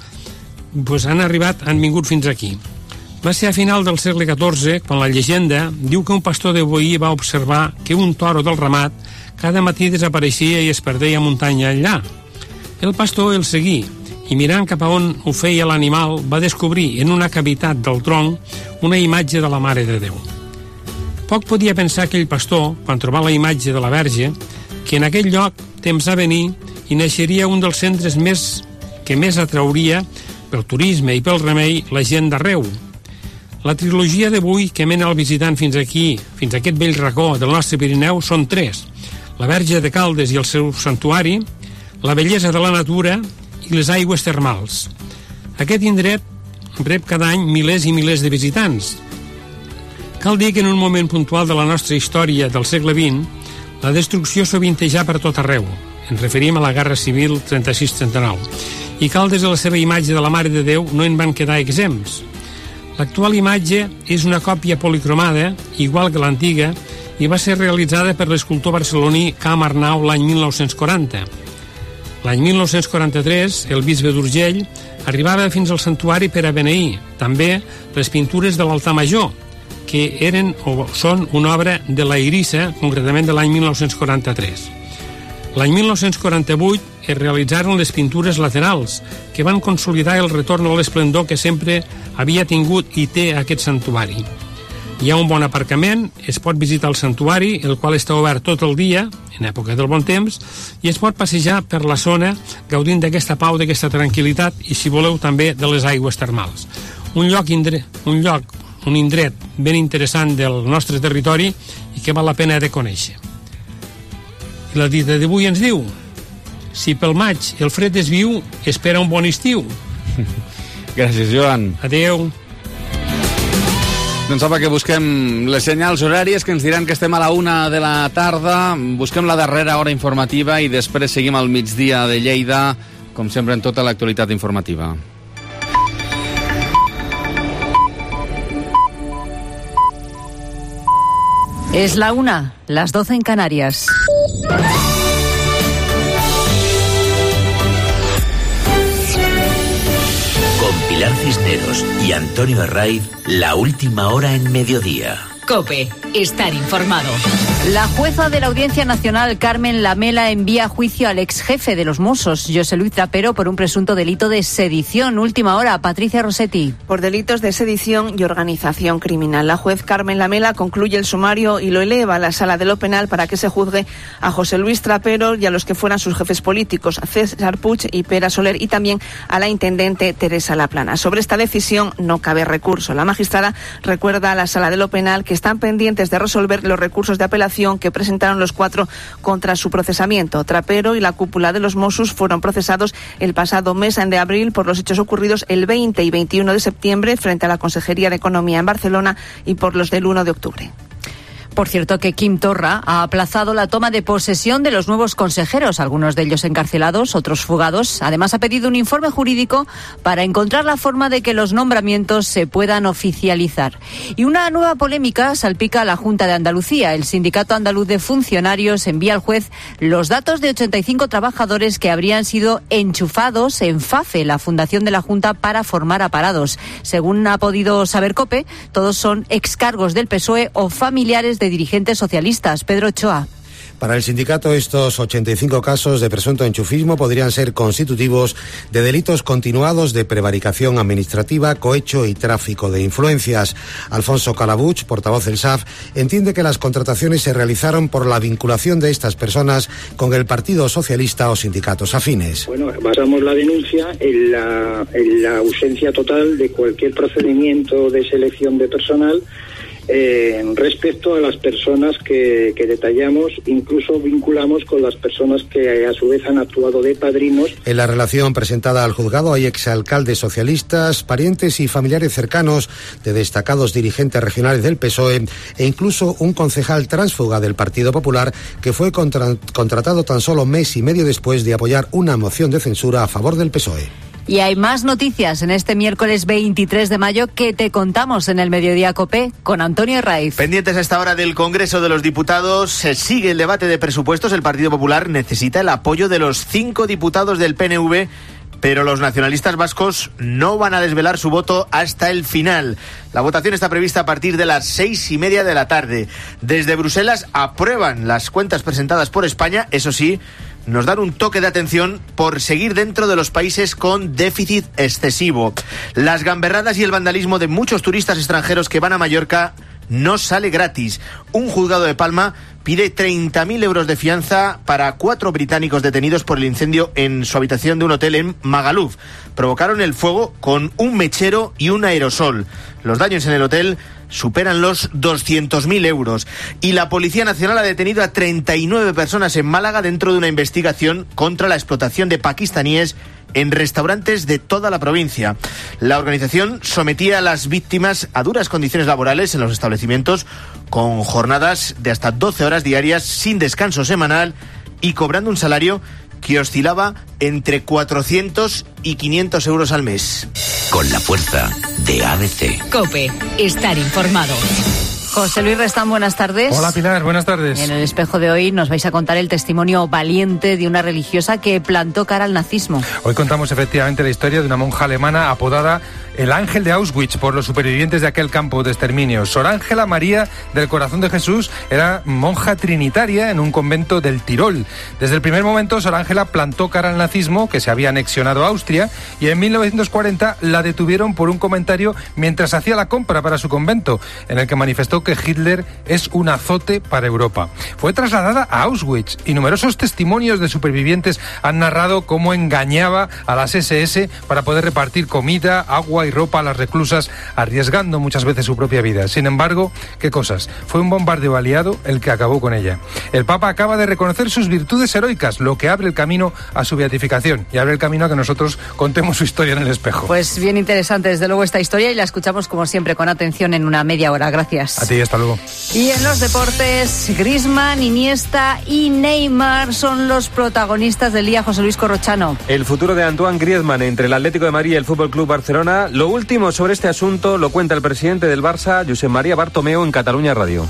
han vingut fins aquí. Va ser a final del segle XIV quan la llegenda diu que un pastor de Boí va observar que un toro del ramat cada matí desapareixia i es perdeia muntanya enllà. El pastor el seguí i mirant cap a on ho feia l'animal va descobrir en una cavitat del tronc una imatge de la Mare de Déu. Poc podia pensar aquell pastor, quan trobà la imatge de la Verge, que en aquell lloc, temps a venir, hi naixeria un dels centres que més atrauria pel turisme i pel remei la gent d'arreu. La trilogia d'avui que mena el visitant fins aquí, fins a aquest vell racó del nostre Pirineu, són 3. La Verge de Caldes i el seu santuari, la bellesa de la natura i les aigües termals. Aquest indret rep cada any milers i milers de visitants. Cal dir que en un moment puntual de la nostra història del segle XX, la destrucció sovintejà per tot arreu. Ens referim a la Guerra Civil 36-39. I Caldes i la seva imatge de la Mare de Déu no en van quedar exempts. L'actual imatge és una còpia policromada, igual que l'antiga, i va ser realitzada per l'escultor barceloní Camp Arnau l'any 1940. L'any 1943, el bisbe d'Urgell arribava fins al santuari per a beneir també les pintures de l'altar major, que eren o són una obra de la Irissa, concretament de l'any 1943. L'any 1948 es realitzaren les pintures laterals, que van consolidar el retorn a l'esplendor que sempre havia tingut i té aquest santuari. Hi ha un bon aparcament, es pot visitar el santuari, el qual està obert tot el dia, en època del bon temps, i es pot passejar per la zona gaudint d'aquesta pau, d'aquesta tranquil·litat i, si voleu, també de les aigües termals. Un indret ben interessant del nostre territori i que val la pena de conèixer. I la dita d'avui ens diu: Si pel maig el fred és viu, espera un bon estiu. Gràcies, Joan. Adéu. Doncs apa, que busquem les senyals horàries que ens diran que estem a la 1 de la tarda. Busquem la darrera hora informativa i després seguim al migdia de Lleida, com sempre en tota l'actualitat informativa. Es la 1, las 12 en Canarias. Con Pilar Cisneros y Antonio Herraiz, la última hora en mediodía. COPE, estar informado. La jueza de la Audiencia Nacional, Carmen Lamela, envía a juicio al ex jefe de los Mossos, José Luis Trapero, por un presunto delito de sedición. Última hora, Patricia Rossetti. Por delitos de sedición y organización criminal. La juez Carmen Lamela concluye el sumario y lo eleva a la sala de lo penal para que se juzgue a José Luis Trapero y a los que fueran sus jefes políticos, César Puig y Pere Soler, y también a la intendente Teresa Laplana. Sobre esta decisión no cabe recurso. La magistrada recuerda a la sala de lo penal que están pendientes de resolver los recursos de apelación que presentaron los 4 contra su procesamiento. Trapero y la cúpula de los Mossos fueron procesados el pasado mes de abril por los hechos ocurridos el 20 y 21 de septiembre frente a la Consejería de Economía en Barcelona y por los del 1 de octubre. Por cierto que Quim Torra ha aplazado la toma de posesión de los nuevos consejeros, algunos de ellos encarcelados, otros fugados. Además ha pedido un informe jurídico para encontrar la forma de que los nombramientos se puedan oficializar. Y una nueva polémica salpica a la Junta de Andalucía. El Sindicato Andaluz de Funcionarios envía al juez los datos de 85 trabajadores que habrían sido enchufados en FAFE, la fundación de la Junta para formar a parados. Según ha podido saber COPE, todos son excargos del PSOE o familiares de dirigentes socialistas. Pedro Ochoa. Para el sindicato, estos 85 casos de presunto enchufismo podrían ser constitutivos de delitos continuados de prevaricación administrativa, cohecho y tráfico de influencias. Alfonso Calabuch, portavoz del SAF, entiende que las contrataciones se realizaron por la vinculación de estas personas con el Partido Socialista o sindicatos afines. Bueno, basamos la denuncia en la ausencia total de cualquier procedimiento de selección de personal respecto a las personas que detallamos, incluso vinculamos con las personas que a su vez han actuado de padrinos. En la relación presentada al juzgado hay exalcaldes socialistas, parientes y familiares cercanos de destacados dirigentes regionales del PSOE e incluso un concejal tránsfuga del Partido Popular que fue contratado tan solo mes y medio después de apoyar una moción de censura a favor del PSOE. Y hay más noticias en este miércoles 23 de mayo que te contamos en el Mediodía COPE con Antonio Herraiz. Pendientes a esta hora del Congreso de los Diputados, se sigue el debate de presupuestos. El Partido Popular necesita el apoyo de los 5 diputados del PNV, pero los nacionalistas vascos no van a desvelar su voto hasta el final. La votación está prevista a partir de las 6:30 de la tarde. Desde Bruselas aprueban las cuentas presentadas por España, eso sí, nos dan un toque de atención por seguir dentro de los países con déficit excesivo. Las gamberradas y el vandalismo de muchos turistas extranjeros que van a Mallorca no sale gratis. Un juzgado de Palma pide 30.000 euros de fianza para 4 británicos detenidos por el incendio en su habitación de un hotel en Magaluf. Provocaron el fuego con un mechero y un aerosol. Los daños en el hotel superan los 200.000 euros. Y la Policía Nacional ha detenido a 39 personas en Málaga dentro de una investigación contra la explotación de pakistaníes en restaurantes de toda la provincia. La organización sometía a las víctimas a duras condiciones laborales en los establecimientos, con jornadas de hasta 12 horas diarias sin descanso semanal y cobrando un salario que oscilaba entre 400 y 500 euros al mes. Con la fuerza de ABC. COPE, estar informado. José Luis Restán, buenas tardes. Hola Pilar, buenas tardes. En el espejo de hoy nos vais a contar el testimonio valiente de una religiosa que plantó cara al nazismo. Hoy contamos efectivamente la historia de una monja alemana apodada el Ángel de Auschwitz por los supervivientes de aquel campo de exterminio. Sor Ángela María del Corazón de Jesús era monja trinitaria en un convento del Tirol. Desde el primer momento Sor Ángela plantó cara al nazismo, que se había anexionado a Austria, y en 1940 la detuvieron por un comentario mientras hacía la compra para su convento, en el que manifestó que Hitler es un azote para Europa. Fue trasladada a Auschwitz y numerosos testimonios de supervivientes han narrado cómo engañaba a las SS para poder repartir comida, agua y ropa a las reclusas, arriesgando muchas veces su propia vida. Sin embargo, ¿qué cosas? Fue un bombardeo aliado el que acabó con ella. El Papa acaba de reconocer sus virtudes heroicas, lo que abre el camino a su beatificación y abre el camino a que nosotros contemos su historia en el espejo. Pues bien interesante, desde luego, esta historia, y la escuchamos como siempre con atención en una media hora. Gracias. A ti, hasta luego. Y en los deportes, Griezmann, Iniesta y Neymar son los protagonistas del día. José Luis Corrochano. El futuro de Antoine Griezmann entre el Atlético de Madrid y el Fútbol Club Barcelona. Lo último sobre este asunto lo cuenta el presidente del Barça, Josep María Bartomeu, en Catalunya Radio.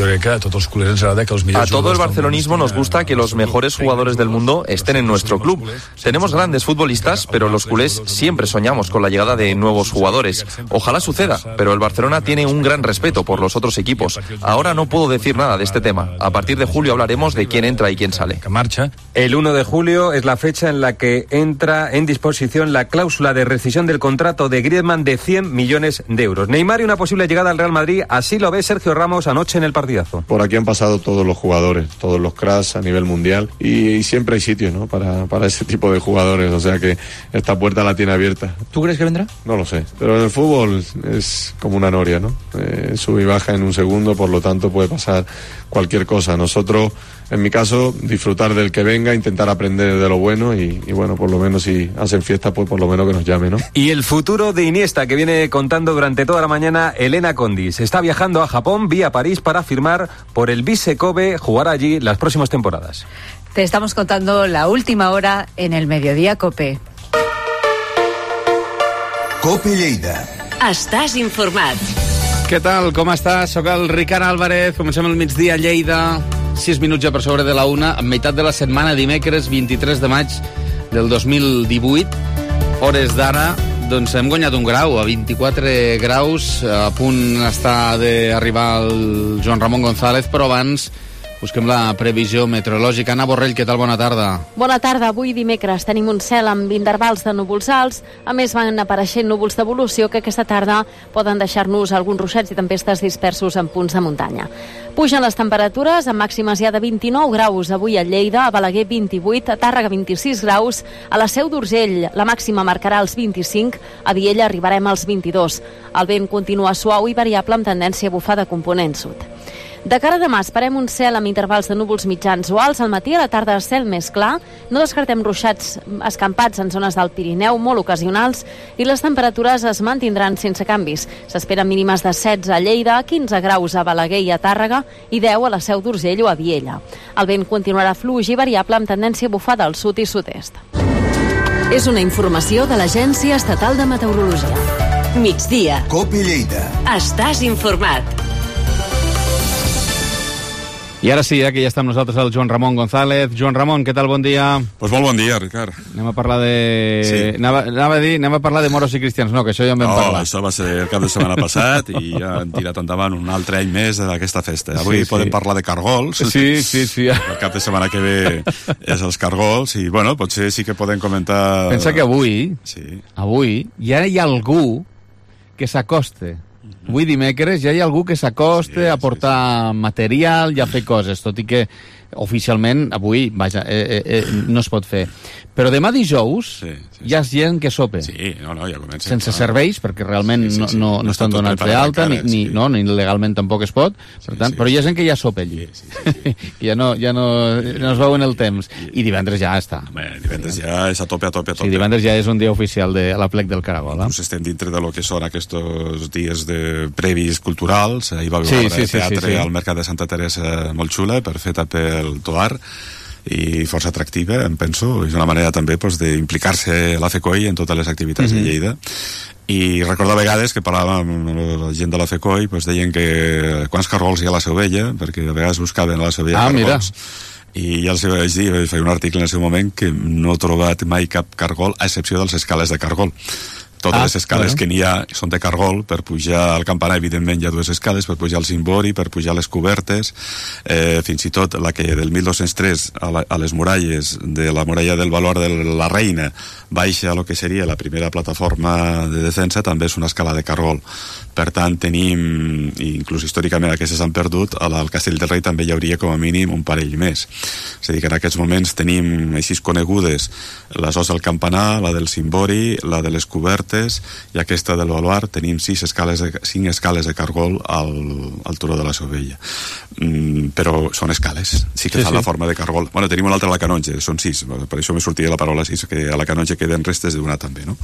A todo el barcelonismo nos gusta que los mejores jugadores del mundo estén en nuestro club. Tenemos grandes futbolistas, pero los culés siempre soñamos con la llegada de nuevos jugadores. Ojalá suceda, pero el Barcelona tiene un gran respeto por los otros equipos. Ahora no puedo decir nada de este tema. A partir de julio hablaremos de quién entra y quién sale. El 1 de julio es la fecha en la que entra en disposición la cláusula de rescisión del contrato de Griezmann de 100 millones de euros. Neymar y una posible llegada al Real Madrid, así lo ve Sergio Ramos anoche en el partidazo. Por aquí han pasado todos los jugadores, todos los cracks a nivel mundial y siempre hay sitios, ¿no? para ese tipo de jugadores, o sea que esta puerta la tiene abierta. ¿Tú crees que vendrá? No lo sé, pero en el fútbol es como una noria, ¿no? Sube y baja en un segundo, por lo tanto puede pasar cualquier cosa. Nosotros, en mi caso, disfrutar del que venga, intentar aprender de lo bueno y bueno, por lo menos si hacen fiesta, pues por lo menos que nos llame, ¿no? Y el futuro de Iniesta, que viene contando durante toda la mañana Elena Condis. Está viajando a Japón vía París para firmar por el Vissel Kobe, jugar allí las próximas temporadas. Te estamos contando la última hora en el Mediodía COPE. COPE Lleida. Estàs informat. Què tal? Com estàs? Soc el Ricard Álvarez. Comencem el migdia a Lleida. 6 minuts ja per sobre de la 1, en meitat de la setmana, dimecres 23 de maig del 2018. Hores d'ara, doncs hem guanyat un grau, a 24 graus. A punt està d'arribar el Joan Ramon González, però abans busquem la previsió meteorològica. Anna Borrell, què tal? Bona tarda. Bona tarda. Avui dimecres tenim un cel amb intervals de núvols alts. A més, van apareixent núvols d'evolució que aquesta tarda poden deixar-nos alguns ruixats i tempestes dispersos en punts de muntanya. Pugen les temperatures, amb màximes ja de 29 graus avui a Lleida, a Balaguer 28, a Tàrrega 26 graus, a la Seu d'Urgell la màxima marcarà els 25, a Viella arribarem als 22. El vent continua suau i variable amb tendència a bufar de component sud. De cara a demà esperem un cel amb intervals de núvols mitjans o alts. Al matí, a la tarda, cel més clar. No descartem ruixats escampats en zones del Pirineu, molt ocasionals, i les temperatures es mantindran sense canvis. S'esperen mínimes de 16 a Lleida, 15 graus a Balaguer i a Tàrrega i 10 a la Seu d'Urgell o a Viella. El vent continuarà fluix i variable amb tendència a bufar del sud i sud-est. És una informació de l'Agència Estatal de Meteorologia. Migdia. COPE Lleida. Estàs informat. I ara sí, que ja està amb nosaltres el Joan Ramon González. Joan Ramon, què tal? Bon dia. Pues molt bon dia, Ricard. Anem a parlar de... Sí. Anem a parlar de moros i cristians. No, que això ja en vam parlar. Això va ser el cap de setmana passat i ja han tirat endavant un altre any més d'aquesta festa. Avui podem parlar de cargols. Sí. El cap de setmana que ve és els cargols i, bueno, potser sí que podem comentar... Pensa que avui ja hi ha algú que s'acosta. Avui dimecres ja hi ha algú que s'acosta a portar material i a fer coses, tot i que oficialment avui, vaja, no es pot fer. Però demà dijous hi ha gent que sopa. Sí, ja comença. Sense serveis, perquè realment no estan donats d'alta, ni legalment tampoc es pot, per tant, però hi ha gent que ja sopa allí. Ja no es veu en el temps. I divendres ja està. Divendres ja és a tope. Sí, divendres ja és un dia oficial de la plec del Caragol. Inclús estem dintre de lo que són aquests dies previs culturals. Ahir va haver una obra de teatre al Mercat de Santa Teresa molt xula, feta pel Toar, i força atractiva, em penso. És una manera també d'implicar-se la FECOI en totes les activitats de Lleida. I recordo a vegades que parlàvem amb la gent de la FECOI, deien que quants cargols hi ha a la Seu Vella, perquè a vegades buscaven a la Seu Vella cargols. I ja els vaig dir, vaig fer un article en el seu moment, que no he trobat mai cap cargol, a excepció dels escales de cargol. Totes les escales que n'hi ha són de cargol. Per pujar al campanar, evidentment, hi ha dues escales, per pujar al cimbori, per pujar a les cobertes, fins i tot la que del 1203 a les muralles de la muralla del Baluard de la Reina baixa a lo que seria la primera plataforma de defensa, també és una escala de cargol. Per tant, tenim, inclús històricament aquestes s'han perdut, al Castell del Rei també hi hauria com a mínim un parell més. És a dir, que en aquests moments tenim així conegudes les os del campanar, la del cimbori, la de les cobertes, Evangelistes i aquesta del Baluard tenim 5 escales de cargol al turó de la Sovella. Però són escales, sí que fan la forma de cargol. Bueno, tenim una altra a la Canonja, són 6, per això me sortia la paraula 6, que a la Canonja queden restes d'una també, no?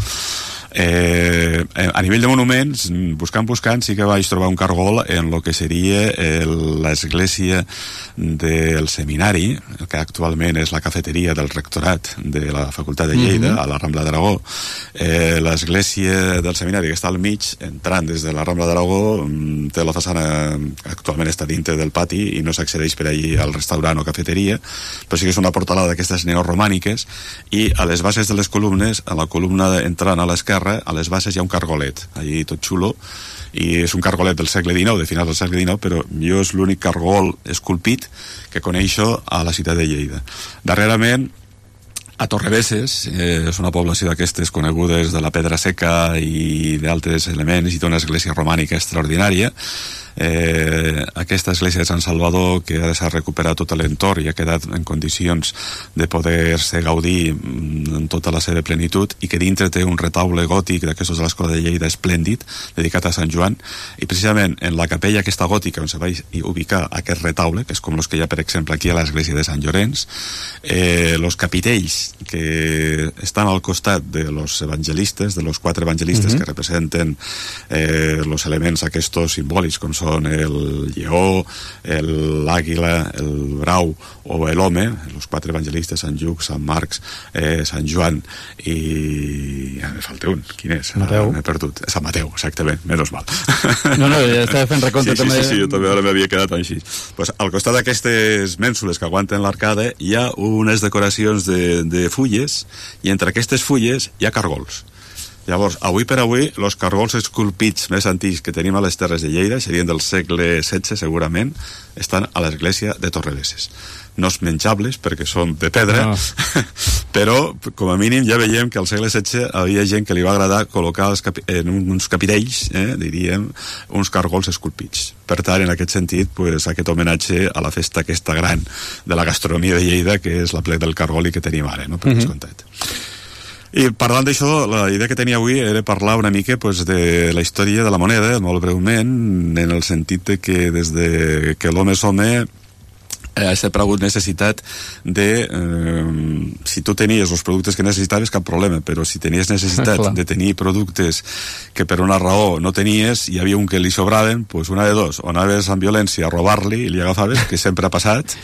A nivell de monuments, buscant, sí que vaig trobar un cargol en lo que seria l'església del seminari, que actualment és la cafeteria del rectorat de la Facultat de Lleida, a la Rambla d'Aragó. L'església del seminari, que està al mig, entrant des de la Rambla d'Aragó, té la façana, actualment està dintre del pati i no s'accedeix per allí al restaurant o cafeteria, però sí que és una portalada d'aquestes neoromàniques, i a les bases de les columnes, a la columna entrant a l'esquerra, a les bases hi ha un cargolet, allí tot xulo, i és un cargolet del segle XIX, de finals del segle XIX, però jo és l'únic cargol esculpit que coneixo a la ciutat de Lleida. Darrerament, a Torrebesses, és una població d'aquestes conegudes de la pedra seca i d'altres elements, i té una església romànica extraordinària. Aquesta església de Sant Salvador, que s'ha recuperat tot l'entorn i ha quedat en condicions de poder-se gaudir en tota la seva plenitud, i que dintre té un retaule gòtic d'aquestos de l'Escola de Lleida esplèndid, dedicat a Sant Joan, i precisament en la capella aquesta gòtica on se va ubicar aquest retaule, que és com els que hi ha, per exemple, aquí a l'església de Sant Llorenç, els capitells que estan al costat de los evangelistes, de los 4 evangelistes que representen els elements aquests simbòlics, com són el lleó, l'àguila, el brau o l'home, els 4 evangelistes, Sant Lluc, Sant Marcs, Sant Joan i... me falta un, quin és? Mateu. M'he perdut. Sant Mateu, exactament, menys mal. No, ja estava fent recompte també. Sí, jo també ara m'havia quedat així. Pues, al costat d'aquestes mènsules que aguanten l'arcada hi ha unes decoracions de fulles, i entre aquestes fulles hi ha cargols. Llavors, avui per avui, els cargols esculpits més antics que tenim a les Terres de Lleida, serien del segle XVI segurament, estan a l'església de Torrebesses. No és menjables perquè són de pedra, però com a mínim ja veiem que al segle XVI havia gent que li va agradar col·locar en uns capitells, diríem, uns cargols esculpits. Per tant, en aquest sentit, pues, aquest homenatge a la festa aquesta gran de la gastronomia de Lleida, que és la plec del cargol i que tenim ara, no? Per descomptat. I parlant d'això, la idea que tenia avui era parlar una mica pues, de la història de la moneda, molt breument, en el sentit de que des de que l'home és home ha sempre hagut necessitat de si tu tenies els productes que necessitaves, cap problema, però si tenies necessitat de tenir productes que per una raó no tenies, hi havia un que li sobraven, pues una de dos, o anaves amb violència a robar-li i li agafaves, que sempre ha passat,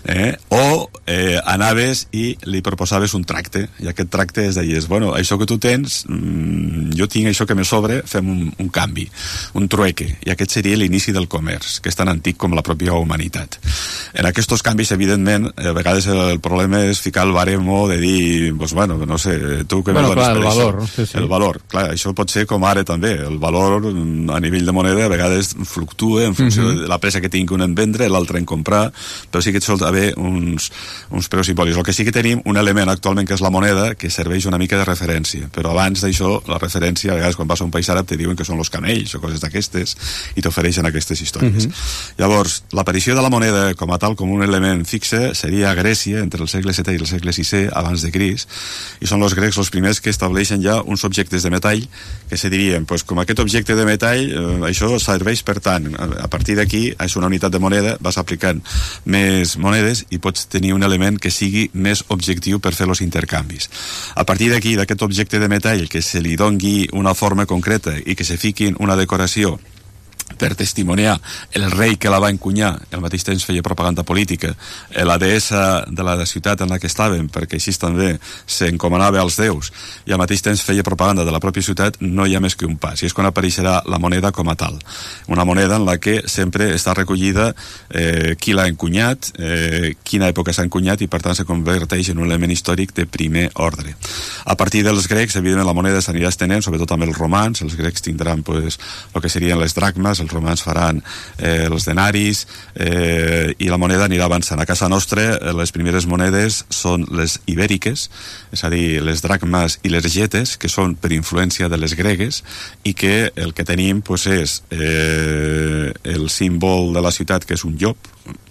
o anaves i li proposaves un tracte, i aquest tracte és deies, bueno, això que tu tens, jo tinc això que me sobre, fem un canvi, un trueque, i aquest seria l'inici del comerç, que és tan antic com la pròpia humanitat. En aquests canvis, evidentment, a vegades el problema és ficar el baremo de dir, pues bueno, no sé, tu que me dones per valor, això? El valor, clar, això pot ser com ara també, el valor a nivell de moneda a vegades fluctua en funció de la pressa que tingui un en vendre, l'altre en comprar, però sí que sol haver uns preus simbòlics. El que sí que tenim un element actualment que és la moneda, que serveix una mica de referència, però abans d'això, la referència, a vegades quan vas a un país àrab te diuen que són els camells o coses d'aquestes, i t'ofereixen aquestes històries. Llavors, l'aparició de la moneda com a tal, com un element fixe, seria a Grècia entre el segle VII i el segle VI abans de Crist, i són els grecs els primers que estableixen ja uns objectes de metall que se dirien, pues, com aquest objecte de metall, això serveix, per tant, a partir d'aquí és una unitat de moneda, vas aplicant més monedes i pots tenir un element que sigui més objectiu per fer els intercanvis. A partir d'aquí, d'aquest objecte de metall, que se li dongui una forma concreta i que se fiquin una decoració per testimoniar el rei que la va encunyar, al mateix temps feia propaganda política, la deessa de la ciutat en la que estàvem, perquè així també s'encomanava als déus, i al mateix temps feia propaganda de la pròpia ciutat, no hi ha més que un pas, i és quan apareixerà la moneda com a tal. Una moneda en la que sempre està recollida qui l'ha encunyat, quina època s'ha encunyat, i per tant se converteix en un element històric de primer ordre. A partir dels grecs, evidentment, la moneda s'anirà estenent, sobretot amb els romans, els grecs tindran pues, el que serien les dracmes, els romans faran els denaris, i la moneda anirà avançant. A casa nostra les primeres monedes són les ibèriques, és a dir, les dracmes i les getes, que són per influència de les gregues, i que el que tenim pues, és el símbol de la ciutat, que és un llop,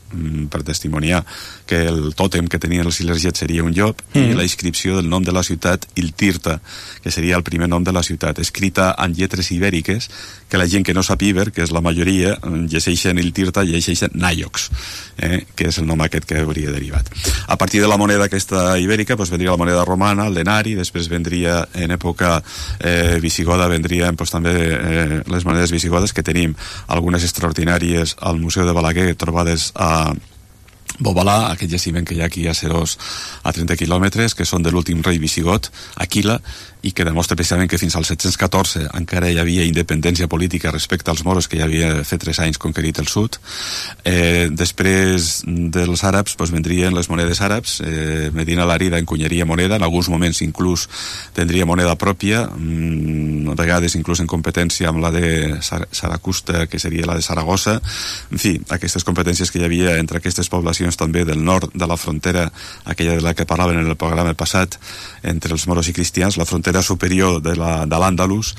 per testimoniar que el tòtem que tenien els Ilergets seria un llop, i la inscripció del nom de la ciutat Iltirta, que seria el primer nom de la ciutat, escrita en lletres ibèriques, que la gent que no sap iber, que és la majoria, llegeixen Iltirta, llegeixen Naiox, que és el nom aquest que hauria derivat. A partir de la moneda aquesta ibèrica, doncs vendria la moneda romana, el denari, després vendria en època visigoda, vendrien també les monedes visigodes, que tenim algunes extraordinàries al Museu de Balaguer, trobades a Bobalà, aquest jaciment que hi ha aquí a Serós, a 30 quilòmetres, que són de l'últim rei visigot, Aquila, i que demostra precisament que fins al 714 encara hi havia independència política respecte als moros, que ja havia fet 3 anys conquerit el sud. Després dels àrabs vendrien les monedes àrabs. Medina Larida encunyaria moneda, en alguns moments inclús tindria moneda pròpia, a vegades inclús en competència amb la de Saracusta, que seria la de Saragossa. En fi, aquestes competències que hi havia entre aquestes poblacions també del nord de la frontera, aquella de la que parlaven en el programa passat, entre els moros i cristians, la frontera superior de l'Àndalus,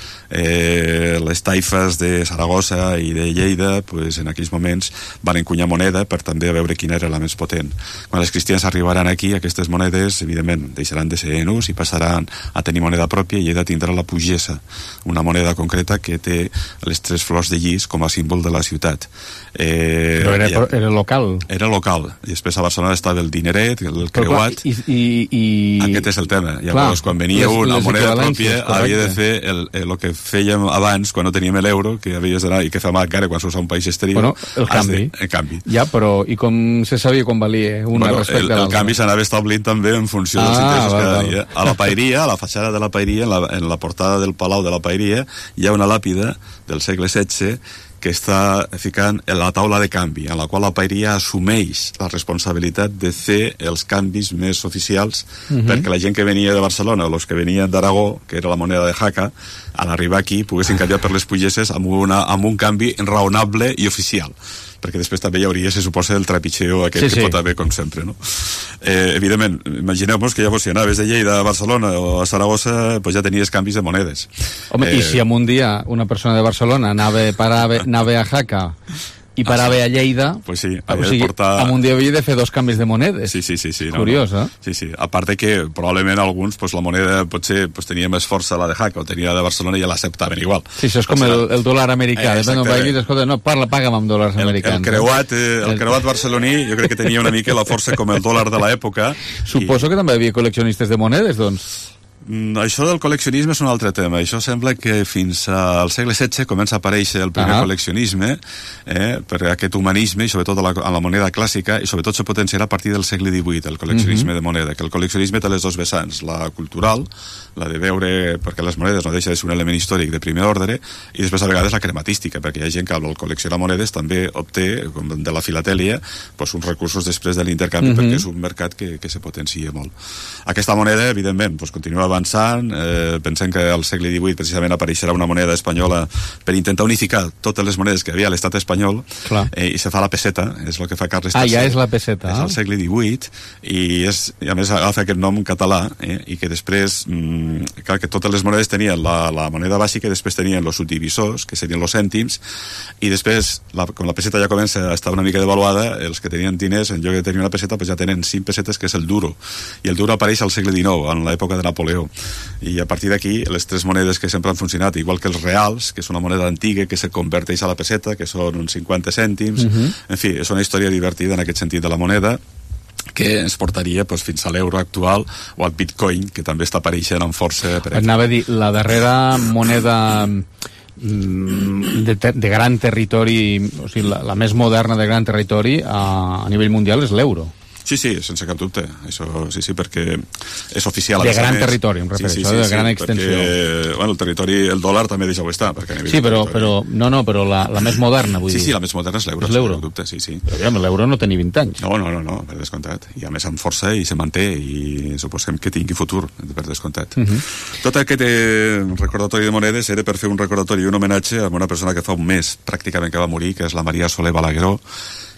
les taifes de Saragossa i de Lleida, en aquells moments van encunyar moneda per també veure quina era la més potent. Quan els cristians arribaran aquí, aquestes monedes evidentment deixaran de ser en ús i passaran a tenir moneda pròpia, i Lleida tindrà la pugesa, una moneda concreta que té les 3 flors de llis com a símbol de la ciutat. Però era local. Era local, i després a Barcelona estava el dineret, el creuat. Aquest és el tema. Llavors, quan venia una moneda pròpia, havia de fer el que fèiem abans, quan no teníem l'euro, que havies d'anar, i que fem encara quan s'usa un país exterior. Bueno, el canvi. Ja, però i com se sabia quan valia una respecte a l'altra? El canvi s'anava establint també en funció dels interessos cada dia. A la Paeria, a la fatxada de la Paeria, en la portada del Palau de la Paeria, hi ha una làpida del segle XVI que està ficant la taula de canvi, en la qual la Paeria assumeix la responsabilitat de fer els canvis més oficials, perquè la gent que venia de Barcelona o els que venien d'Aragó, que era la moneda de Jaca, a l'arribar aquí poguessin canviar per les pugeses amb un canvi raonable i oficial, perquè després també hi hauria, se suposa, el trepitxeo aquest que pot haver, com sempre, no? Evidentment, imagineu-vos que llavors si anaves de Lleida a Barcelona o a Saragossa, ja tenies canvis de monedes. Home, i si en un dia una persona de Barcelona anava a Jaca i parava a Lleida, pues sí, portar... un dia havia de fer 2 canvis de monedes. Sí. Curiós, eh? Sí. A part de que probablement alguns, la moneda potser tenia més força la de Jaca o tenia de Barcelona i ja l'acceptaven igual. Sí, això és com el dòlar americà. Paga'm amb dòlars americans. El creuat barceloní jo crec que tenia una mica la força com el dòlar de l'època. Suposo que també hi havia col·leccionistes de monedes, doncs. Això del col·leccionisme és un altre tema. Això sembla que fins al segle XVI comença a aparèixer el primer col·leccionisme, per aquest humanisme, i sobretot a la moneda clàssica, i sobretot se potenciarà a partir del segle XVIII, el col·leccionisme de moneda, que el col·leccionisme té les 2 vessants, la cultural, la de veure, perquè les monedes no deixa de ser un element històric de primer ordre, i després a vegades la crematística, perquè hi ha gent que al col·leccionar monedes també obté, com de la filatèlia, uns recursos després de l'intercanvi, perquè és un mercat que se potencia molt. Aquesta moneda, evidentment, continua avançant. Pensem que al segle XVIII precisament apareixerà una moneda espanyola per intentar unificar totes les monedes que havia a l'estat espanyol, i se fa la peseta, és el que fa Carles III. Ja és la peseta. És al segle XVIII, i a més agafa aquest nom català, i que després, clar, que totes les monedes tenien la moneda bàsica, i després tenien els subdivisors, que serien els cèntims, i després, com la peseta ja comença a estar una mica devaluada, els que tenien diners, en lloc de tenir una peseta, ja tenen 5 pesetes, que és el duro, i el duro apareix al segle XIX, en l'època de Napoleó. I a partir d'aquí, les 3 monedes que sempre han funcionat, igual que els reals, que és una moneda antiga que se converteix a la peseta, que són uns 50 cèntims, en fi, és una història divertida en aquest sentit de la moneda, que ens portaria fins a l'euro actual o al bitcoin, que també està apareixent amb força. Anava a dir, la darrera moneda de gran territori, o sigui, la més moderna de gran territori a nivell mundial és l'euro. Sí, sense cap dubte. Això, sí, perquè és oficial. De gran territori, em refereixo, de gran extensió. Perquè, el territori, el dòlar també deixa-ho estar. Sí, però la més moderna, vull dir. Sí, la més moderna és l'euro. És l'euro. Dubte, sí. Però l'euro no té ni 20 anys. No, per descomptat. I a més amb força i se manté, i suposem que tingui futur, per descomptat. Tot aquest recordatori de monedes era per fer un recordatori i un homenatge a una persona que fa un mes, pràcticament, que va morir, que és la Maria Soler Balagueró,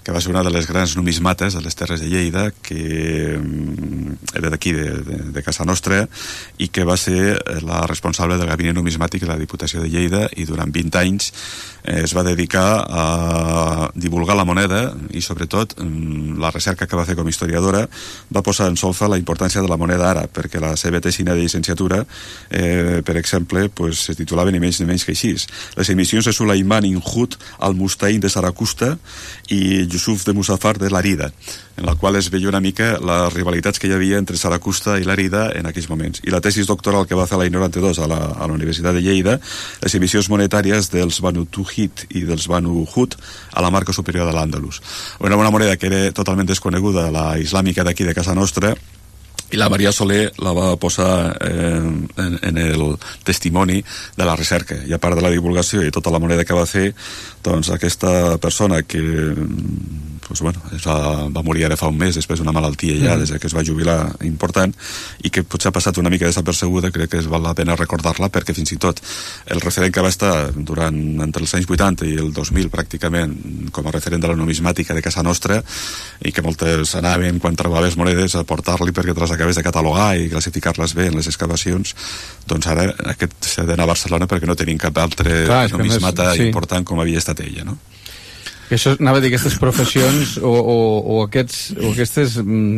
que va ser una de les grans numismates de les Terres de Lleida, que era d'aquí, de casa nostra, i que va ser la responsable del gabinet numismàtic de la Diputació de Lleida, i durant 20 anys es va dedicar a divulgar la moneda i, sobretot, la recerca que va fer com a historiadora va posar en solfa la importància de la moneda àrab, perquè la seva tesina de llicenciatura, per exemple, pues, se titulava ni menys que així: les emissions de Sulaiman ibn Hud al-Mustain de Saracusta i Yusuf de Musafar de Lárida, en la qual es veia una mica les rivalitats que hi havia entre Saracusta i Lárida en aquells moments. I la tesis doctoral que va fer l'any 92 a la Universitat de Lleida, les emissions monetàries dels Banu Tuhid i dels Banu Hud a la marca superior de l'Àndalus. Era una moneda que era totalment desconeguda, la islàmica d'aquí de casa nostra, i la Maria Soler la va posar en el testimoni de la recerca, i a part de la divulgació i tota la moneda que va fer, doncs aquesta persona que pues, bueno, va morir ara fa un mes després d'una malaltia ja, des que es va jubilar important, i que potser ha passat una mica desapercebuda, crec que val la pena recordar-la, perquè fins i tot el referent que va estar entre els anys 80 i el 2000 pràcticament com a referent de la numismàtica de casa nostra, i que moltes anaven quan trobaves monedes a portar-li perquè te les acabes de catalogar i classificar-les bé en les excavacions. Doncs ara aquest s'ha d'anar a Barcelona perquè no tenim cap altre numismata important com havia estat ella, no? Això anava a dir, aquestes professions o aquestes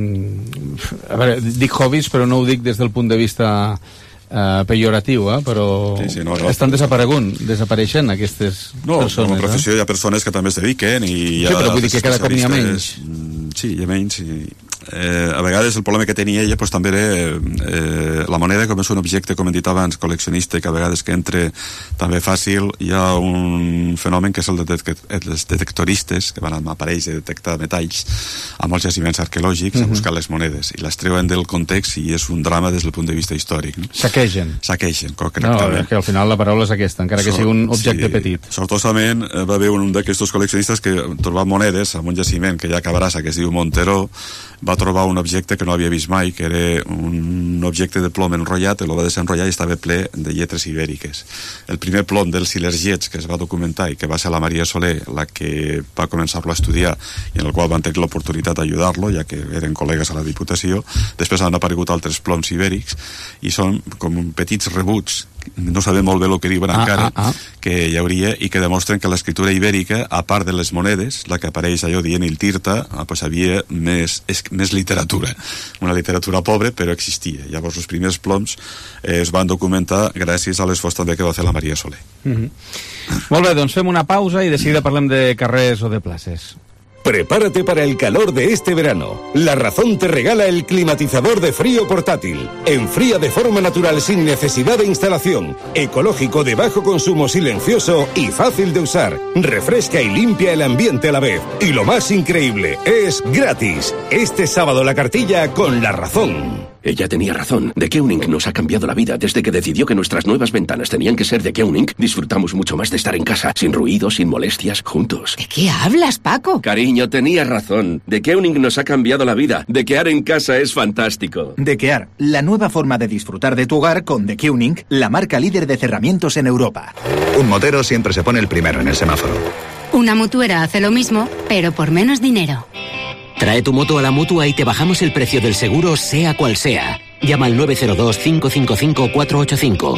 a veure, dic hobbies, però no ho dic des del punt de vista pejoratiu, però estan desapareixent aquestes persones. Com a professió hi ha persones que també es dediquen i però vull dir que cada cop n'hi ha menys. Sí, hi ha menys. A vegades el problema que tenia ella pues, també era la moneda, com és un objecte, com hem dit abans, col·leccionista, que a vegades que entra també fàcil. Hi ha un fenomen que és el dels detectoristes, que van amb aparells de detectar metalls a molts jaciments arqueològics a buscar les monedes, i les treuen del context, i és un drama des del punt de vista històric, no? Saquegen, correctament. Que al final la paraula és aquesta, encara que sigui un objecte petit. Sortosament va haver un d'aquests col·leccionistes que trobava monedes en un jaciment que ja acabaràs, que es diu Montero, va trobar un objecte que no havia vist mai, que era un objecte de plom enrotllat, el va desenrotllar i estava ple de lletres ibèriques. El primer plom dels silergiets que es va documentar, i que va ser la Maria Soler la que va començar-lo a estudiar, i en el qual van tenir l'oportunitat d'ajudar-lo, ja que eren col·legues a la Diputació. Després han aparegut altres ploms ibèrics, i són com petits rebuts, no sabem molt bé el que diuen encara, que hi hauria, i que demostren que l'escriptura ibèrica, a part de les monedes, la que apareix allò dient il Tirta, pues havia més literatura. Una literatura pobra, però existia. Llavors, els primers ploms es van documentar gràcies a l'esforç també que va fer la Maria Soler. Molt bé, doncs fem una pausa i de seguida parlem de carrers o de places. Prepárate para el calor de este verano. La Razón te regala el climatizador de frío portátil. Enfría de forma natural sin necesidad de instalación. Ecológico, de bajo consumo, silencioso y fácil de usar. Refresca y limpia el ambiente a la vez. Y lo más increíble, es gratis. Este sábado la cartilla con La Razón. Ella tenía razón. The Keuning nos ha cambiado la vida. Desde que decidió que nuestras nuevas ventanas tenían que ser The Keuning, disfrutamos mucho más de estar en casa, sin ruido, sin molestias, juntos. ¿De qué hablas, Paco? Cariño, tenías razón. The Keuning nos ha cambiado la vida. Dequear en casa es fantástico. Dequear, la nueva forma de disfrutar de tu hogar con The Keuning, la marca líder de cerramientos en Europa. Un motero siempre se pone el primero en el semáforo. Una mutuera hace lo mismo, pero por menos dinero. Trae tu moto a la Mutua y te bajamos el precio del seguro, sea cual sea. Llama al 902-555-485.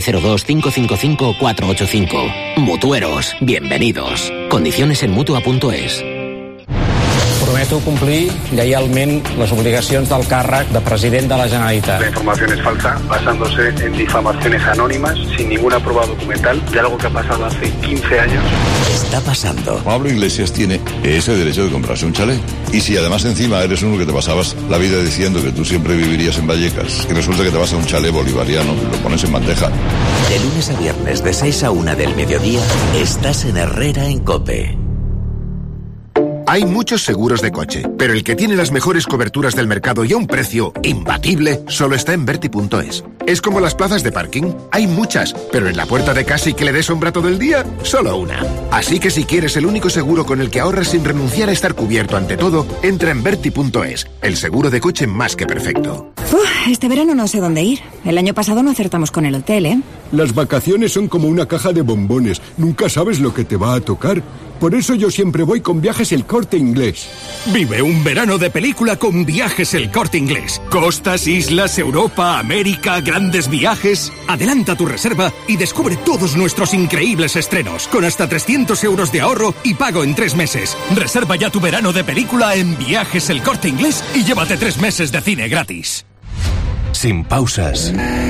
902-555-485. Mutueros, bienvenidos. Condiciones en Mutua.es. Prometo complir lleialment les obligacions del càrrec de president de la Generalitat. La información es falsa, basándose en difamaciones anónimas, sin ninguna prueba documental, de algo que ha pasado hace 15 años. Está pasando. Pablo Iglesias tiene ese derecho de comprarse un chalet. Y si además encima eres uno que te pasabas la vida diciendo que tú siempre vivirías en Vallecas, y resulta que te vas a un chalet bolivariano y lo pones en bandeja. De lunes a viernes, de 6 a 1 del mediodía, estás en Herrera en COPE. Hay muchos seguros de coche, pero el que tiene las mejores coberturas del mercado y a un precio imbatible solo está en Verti.es. Es como las plazas de parking. Hay muchas, pero en la puerta de casa y que le dé sombra todo el día, solo una. Así que si quieres el único seguro con el que ahorras sin renunciar a estar cubierto ante todo, entra en Verti.es. El seguro de coche más que perfecto. Este verano no sé dónde ir. El año pasado no acertamos con el hotel, ¿eh? Las vacaciones son como una caja de bombones. Nunca sabes lo que te va a tocar. Por eso yo siempre voy con Viajes El Corte Inglés. Vive un verano de película con Viajes El Corte Inglés. Costas, islas, Europa, América, grandes viajes. Adelanta tu reserva y descubre todos nuestros increíbles estrenos, con hasta 300 euros de ahorro y pago en 3 meses. Reserva ya tu verano de película en Viajes El Corte Inglés y llévate 3 meses de cine gratis. Sin pausas.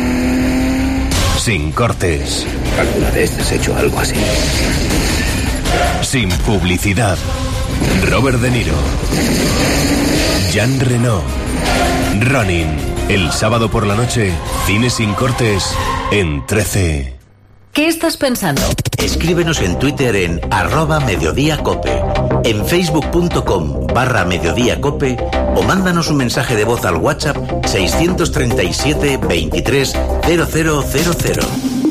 Sin cortes. ¿Alguna vez has hecho algo así? Sin publicidad. Robert De Niro. Jean Reno. Ronin. El sábado por la noche, cine sin cortes en 13. ¿Qué estás pensando? Escríbenos en Twitter en @mediodíacope, en facebook.com/mediodíacope o mándanos un mensaje de voz al WhatsApp 637 23 0000.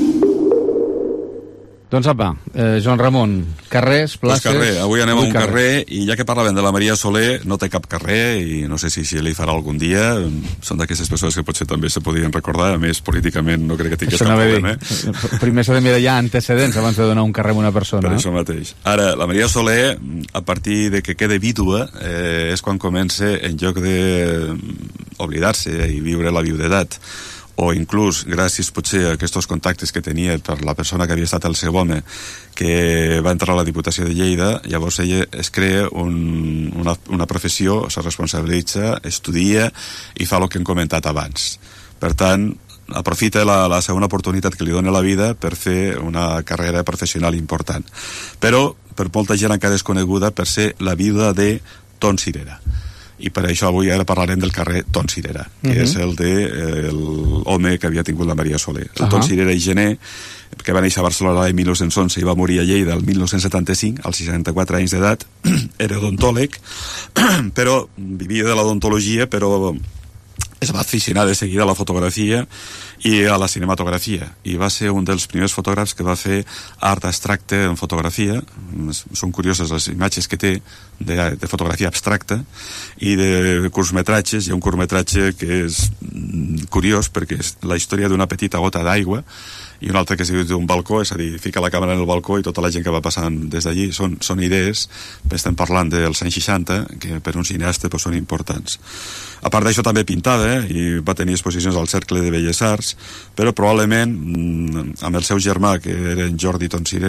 Doncs apa, Joan Ramon, carrers, places... Pues carrer, avui anem a un carrer i ja que parlàvem de la Maria Soler, no té cap carrer i no sé si li farà algun dia. Són d'aquestes persones que potser també se podien recordar, a més políticament no crec que tingués cap problema. Primer s'ha de mirar ja antecedents abans de donar un carrer a una persona. Per això mateix. Ara, la Maria Soler, a partir de que quede vídua, és quan comença, en lloc d'oblidar-se i viure la viudetat, o inclús gràcies potser a aquests contactes que tenia per la persona que havia estat el seu home, que va entrar a la Diputació de Lleida, llavors ella es crea una professió, se responsabilitza, estudia i fa el que hem comentat abans. Per tant, aprofita la segona oportunitat que li dona la vida per fer una carrera professional important. Però per molta gent encara és coneguda per ser la viuda de Ton Cirera. I per això avui ara parlarem del carrer Ton Cirera, que és el home que havia tingut la Maria Soler. El Ton Cirera i Gené, que va néixer a Barcelona l'any 1911 i va morir a Lleida el 1975, als 64 anys d'edat, era odontòleg, però vivia de l'odontologia, però es va aficionar de seguida a la fotografia i a la cinematografia, i va ser un dels primers fotògrafs que va fer art abstracte en fotografia. Són curioses les imatges que té de fotografia abstracta i de curtmetratges. Hi ha un curtmetratge que és curiós perquè és la història d'una petita gota d'aigua i un altre que es diu d'un balcó, és a dir, fica la càmera en el balcó i tota la gent que va passant des d'allí. Són idees, estem parlant dels anys 60, que per un cineasta són importants. A part d'això també pintava i va tenir exposicions al Cercle de Belles Arts, però probablement amb el seu germà, que era en Jordi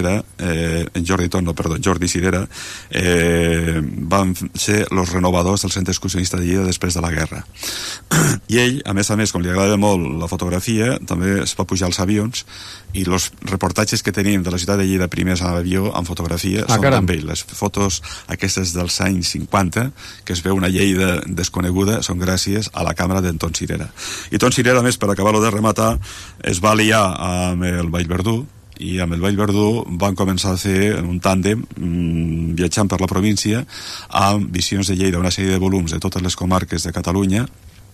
Cirera, van ser els renovadors del Centre Excursionista de Lleida després de la guerra. I ell, a més, com li agrada molt la fotografia, també es va pujar als avions i els reportatges que tenim de la ciutat de Lleida primers a l'avió en fotografia són també les fotos aquestes dels anys 50, que es veu una Lleida desconeguda, són gràcies a la càmera d'en Ton Cirera. I Ton Cirera, a més, per acabar-ho de rematar, es va liar amb el Vallverdú, i amb el Vallverdú van començar a fer un tàndem viatjant per la província amb visions de Lleida, una sèrie de volums de totes les comarques de Catalunya,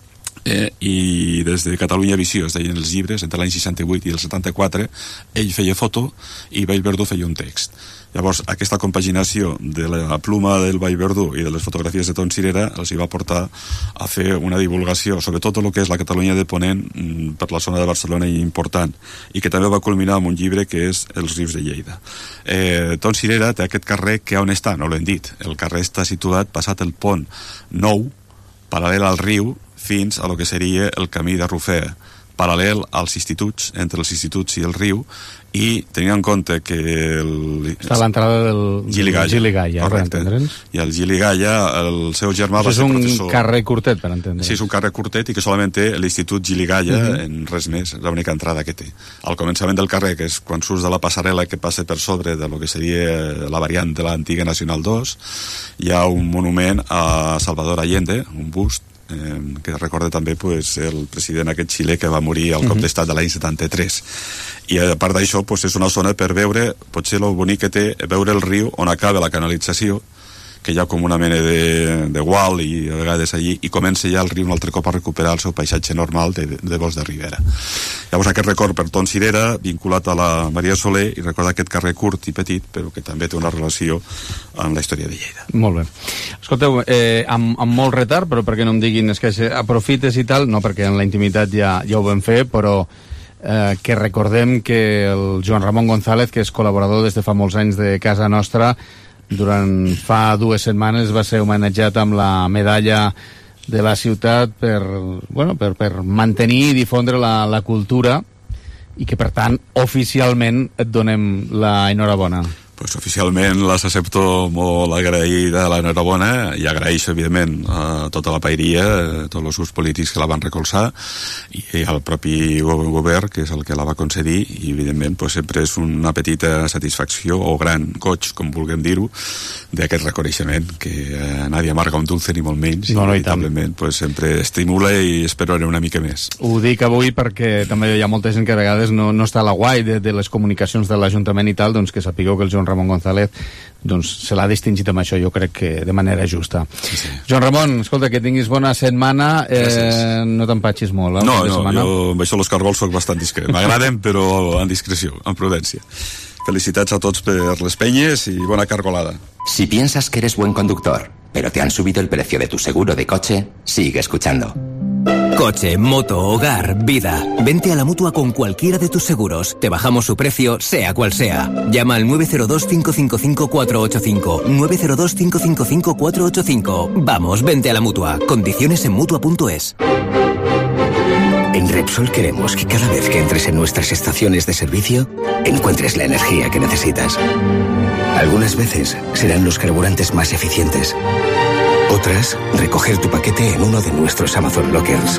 i des de Catalunya Visió es deien els llibres, entre l'any 68 i el 74 ell feia foto i Vallverdú feia un text. Llavors aquesta compaginació de la pluma del Vallverdú i de les fotografies de Ton Cirera els hi va portar a fer una divulgació, sobretot el que és la Catalunya de Ponent per la zona de Barcelona important, i que també va culminar amb un llibre que és Els rius de Lleida. Ton Cirera té aquest carrer que on està, no l'hem dit, el carrer està situat passat el pont Nou, paral·lel al riu, fins a lo que seria el camí de Rufea, paral·lel als instituts, entre els instituts i el riu, i tenint en compte que està a l'entrada del Giligalla, per entendre'ns. I el Giligalla, el seu germà va ser professor. És un carrer curtet, per entendre'ns. Sí, és un carrer curtet i que solament té l'Institut Giligalla, en res més, l'única entrada que té. Al començament del carrer, que és quan surts de la passarel·la que passa per sobre de lo que seria la variant de l'antiga Nacional 2, hi ha un monument a Salvador Allende, un bust, que recorda també el president aquest xilè que va morir al cop d'estat de l'any 73. I a part d'això és una zona per veure, potser el bonic que té, veure el riu on acaba la canalització, que hi ha com una mena de gual i a vegades allí, i comença ja el riu un altre cop a recuperar el seu paisatge normal de bosc de ribera. Llavors aquest record per Ton Cirera, vinculat a la Maria Soler, i recorda aquest carrer curt i petit, però que també té una relació amb la història de Lleida. Molt bé. Escolteu, amb molt retard, però perquè no em diguin és que aprofites i tal, no, perquè en la intimitat ja ho vam fer, però que recordem que el Joan Ramon González, que és col·laborador des de fa molts anys de casa nostra, durant fa 2 setmanes va ser homenatjat amb la medalla de la ciutat per mantenir i difondre la cultura, i que, per tant, oficialment et donem la enhorabona. Pues oficialment les accepto molt agraïda, l'enhorabona, i agraeixo, evidentment, a tota la paeria, a tots els grups polítics que la van recolzar, i al propi govern, que és el que la va concedir, i, evidentment, pues, sempre és una petita satisfacció, o gran goig, com vulguem dir-ho, d'aquest reconeixement, que nadie amarga un dulce, ni molt menys, i inevitablement, pues, sempre estimula i espero anar una mica més. Ho dic avui perquè també hi ha molta gent que a vegades no està a la guai de les comunicacions de l'Ajuntament i tal, doncs que sapigueu que el Joan Ramon González se l'ha distingit amb això, jo crec que de manera justa. Sí. Joan Ramon, escolta, que tinguis bona setmana, no t'empatxis molt. No, jo amb això los cargols soc bastant discret. M'agraden, però amb discreció, amb prudència. Felicitats a tots per les penyes y bona cargolada. Si piensas que eres buen conductor, pero te han subido el precio de tu seguro de coche, sigue escuchando. Coche, moto, hogar, vida. Vente a la Mutua con cualquiera de tus seguros. Te bajamos su precio, sea cual sea. Llama al 902-555-485. 902-555-485. Vamos, vente a la Mutua. Condiciones en Mutua.es. En Repsol queremos que cada vez que entres en nuestras estaciones de servicio, encuentres la energía que necesitas. Algunas veces serán los carburantes más eficientes. Otras, recoger tu paquete en uno de nuestros Amazon Lockers.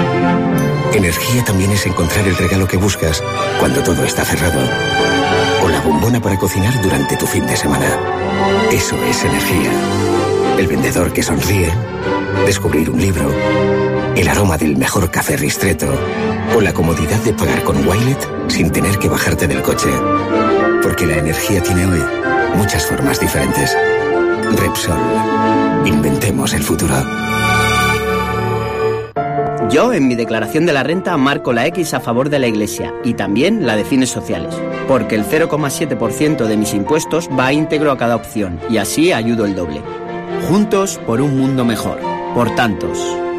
Energía también es encontrar el regalo que buscas cuando todo está cerrado. O la bombona para cocinar durante tu fin de semana. Eso es energía. El vendedor que sonríe, descubrir un libro, el aroma del mejor café Ristretto o la comodidad de pagar con Wilet sin tener que bajarte del coche. Porque la energía tiene hoy muchas formas diferentes. Repsol. Inventemos el futuro. Yo en mi declaración de la renta marco la X a favor de la Iglesia y también la de fines sociales, porque el 0,7% de mis impuestos va íntegro a cada opción y así ayudo el doble. Juntos por un mundo mejor. Por tantos.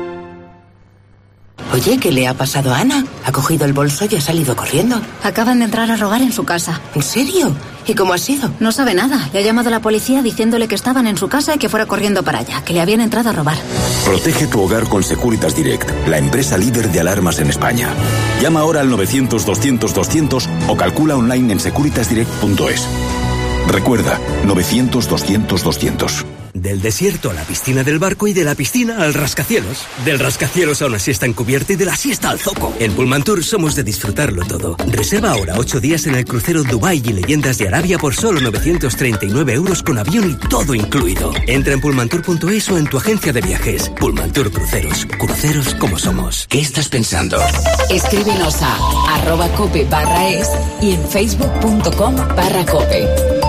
Oye, ¿qué le ha pasado a Ana? Ha cogido el bolso y ha salido corriendo. Acaban de entrar a robar en su casa. ¿En serio? ¿Y cómo ha sido? No sabe nada. Le ha llamado a la policía diciéndole que estaban en su casa y que fuera corriendo para allá, que le habían entrado a robar. Protege tu hogar con Securitas Direct, la empresa líder de alarmas en España. Llama ahora al 900-200-200 o calcula online en securitasdirect.es. Recuerda, 900-200-200. Del desierto a la piscina del barco y de la piscina al rascacielos. Del rascacielos a una siesta encubierta y de la siesta al zoco. En Pullmantur somos de disfrutarlo todo. Reserva ahora 8 días en el crucero Dubái y Leyendas de Arabia por solo 939 euros con avión y todo incluido. Entra en pullmantur.es o en tu agencia de viajes. Pullmantur Cruceros. Cruceros como somos. ¿Qué estás pensando? Escríbenos a @cope/es y en facebook.com/cope.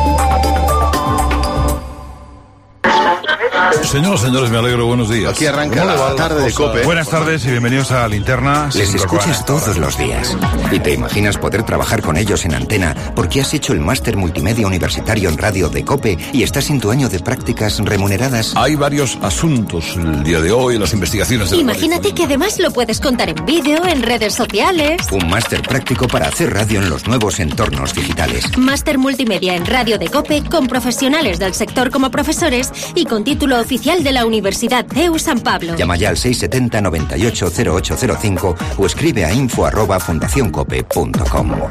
Señores, me alegro, buenos días. Aquí arranca la tarde de COPE. Buenas tardes y bienvenidos a Linterna. Les escuchas todos los días y te imaginas poder trabajar con ellos en antena porque has hecho el máster multimedia universitario en radio de COPE y estás en tu año de prácticas remuneradas. Hay varios asuntos el día de hoy, las investigaciones de Imagínate que además lo puedes contar en vídeo, en redes sociales. Un máster práctico para hacer radio en los nuevos entornos digitales. Máster multimedia en radio de COPE con profesionales del sector como profesores y con título oficial de la Universidad CEU San Pablo. Llama ya al 670 98 0805 o escribe a info@fundacioncope.com.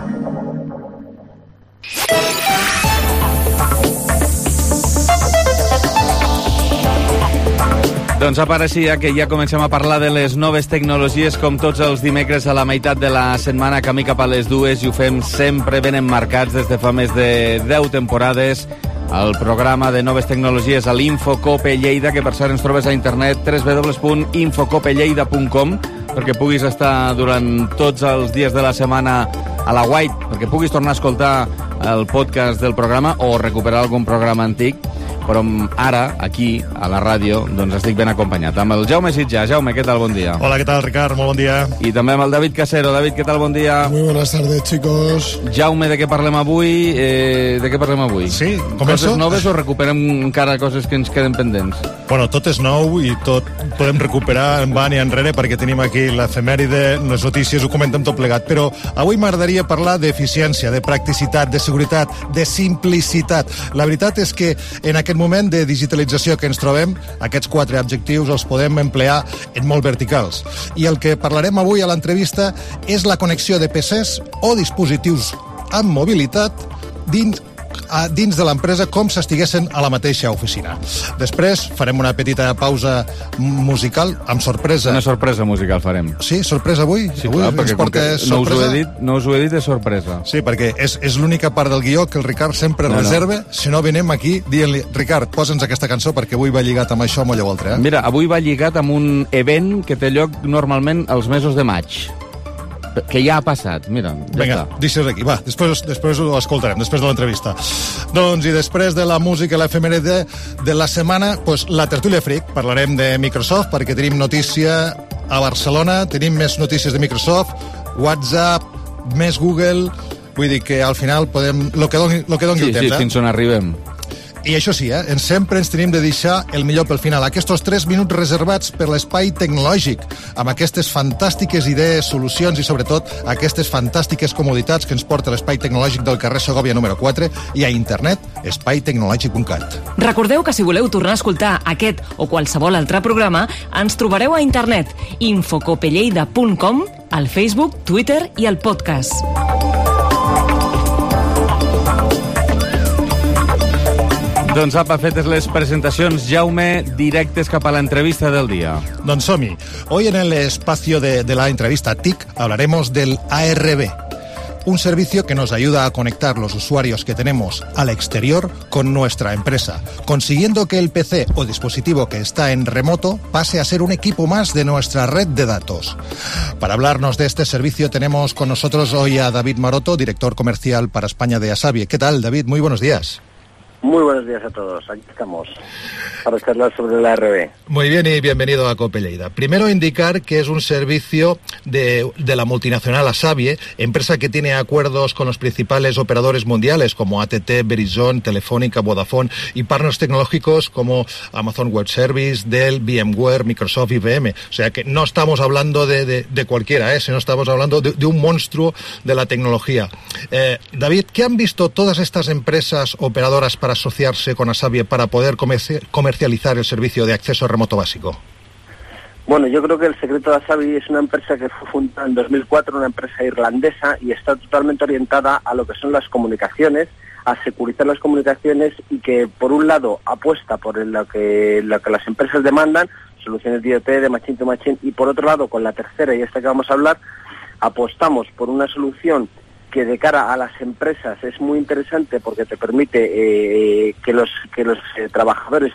Doncs apareixia que ja comencem a parlar de les noves tecnologies com tots els dimecres a la meitat de la setmana, camí cap a les 2, i ho fem sempre ben emmarcats des de fa més de 10 temporades. El programa de noves tecnologies a l'Infocope Lleida, que per cert ens trobes a internet www.infocopelleida.com, perquè puguis estar durant tots els dies de la setmana a la White, perquè puguis tornar a escoltar el podcast del programa o recuperar algun programa antic. però ara, aquí, a la ràdio, doncs estic ben acompanyat. Amb el Jaume Sitjà. Jaume, què tal? Bon dia. Hola, ¿qué tal, Ricard? Muy buen día. I també amb el David Casero. David, què tal? Bon dia. Muy buenas tardes, chicos. Jaume, de què parlem avui? Sí, començo? Coses noves o recuperem encara coses que ens queden pendents? Bueno, tot és nou i tot podem recuperar en van i enrere perquè tenim aquí l'efemèride, les notícies, ho comentem tot plegat. Però avui m'agradaria parlar d'eficiència, de practicitat, de seguretat, de simplicitat. La veritat és que en aquest moment de digitalització que ens trobem, aquests 4 adjectius els podem emplear en molt verticals. I el que parlarem avui a l'entrevista és la connexió de PCs o dispositius amb mobilitat dins de l'empresa com si estiguessin a la mateixa oficina. Després farem una petita pausa musical amb sorpresa. Una sorpresa musical farem. Sí, sorpresa avui? Sí, avui clar, perquè no us ho he dit, és sorpresa. Sí, perquè és l'única part del guió que el Ricard sempre reserva, si no venim aquí dient-li, Ricard, posa'ns aquesta cançó perquè avui va lligat amb això, amb allò altre. Mira, avui va lligat amb un event que té lloc normalment als mesos de maig, que ja ha passat, mira. Vinga, deixes aquí, va, després ho escoltarem, després de l'entrevista. Doncs, i després de la música i l'efemèride de la setmana, doncs la tertúlia freak, parlarem de Microsoft, perquè tenim notícia a Barcelona, tenim més notícies de Microsoft, WhatsApp, més Google, vull dir que al final podem, lo que doni el temps. Sí, fins on arribem. I això sí, sempre ens tenim de deixar el millor pel final. Aquests 3 minuts reservats per l'espai tecnològic, amb aquestes fantàstiques idees, solucions i, sobretot, aquestes fantàstiques comoditats que ens porta l'espai tecnològic del carrer Segòvia número 4 i a internet, espaitecnologic.cat. Recordeu que si voleu tornar a escoltar aquest o qualsevol altre programa, ens trobareu a internet infocopelleida.com, al Facebook, Twitter i al podcast. Doncs apa, fetes les presentacions, Jaume, directes cap a la entrevista del día. Don Somi, hoy en el espacio de la entrevista TIC hablaremos del ARB, un servicio que nos ayuda a conectar los usuarios que tenemos al exterior con nuestra empresa, consiguiendo que el PC o dispositivo que está en remoto pase a ser un equipo más de nuestra red de datos. Para hablarnos de este servicio tenemos con nosotros hoy a David Maroto, director comercial para España de Asabie. ¿Qué tal, David? Muy buenos días. Muy buenos días a todos, aquí estamos para charlar sobre la ARB. Muy bien y bienvenido a COPE Lleida. Primero indicar que es un servicio de la multinacional Asabie, empresa que tiene acuerdos con los principales operadores mundiales como AT&T, Verizon, Telefónica, Vodafone y partners tecnológicos como Amazon Web Service, Dell, VMware, Microsoft, IBM. O sea que no estamos hablando de cualquiera, sino estamos hablando de un monstruo de la tecnología. David, ¿qué han visto todas estas empresas operadoras para asociarse con Asabie para poder comercializar el servicio de acceso remoto básico? Bueno, yo creo que el secreto de Asabie es una empresa que fue fundada en 2004, una empresa irlandesa, y está totalmente orientada a lo que son las comunicaciones, a securizar las comunicaciones, y que por un lado apuesta por lo que las empresas demandan, soluciones de IoT, de machine to machine, y por otro lado, con la tercera y esta que vamos a hablar, apostamos por una solución que de cara a las empresas es muy interesante porque te permite que los trabajadores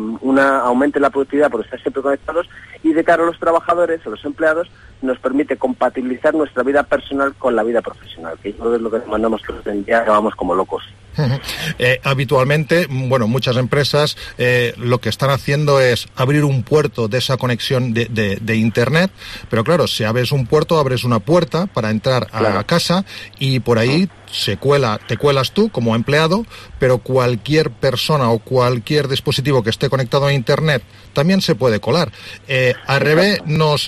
aumente la productividad por estar siempre conectados, y de cara a los trabajadores, a los empleados, nos permite compatibilizar nuestra vida personal con la vida profesional, que yo creo que es lo que demandamos, que hoy en día vamos como locos. Habitualmente, bueno, muchas empresas lo que están haciendo es abrir un puerto de esa conexión de Internet, pero claro, si abres un puerto, abres una puerta para entrar a la casa, y por ahí te cuelas tú como empleado, pero cualquier persona o cualquier dispositivo que esté conectado a Internet también se puede colar. ARB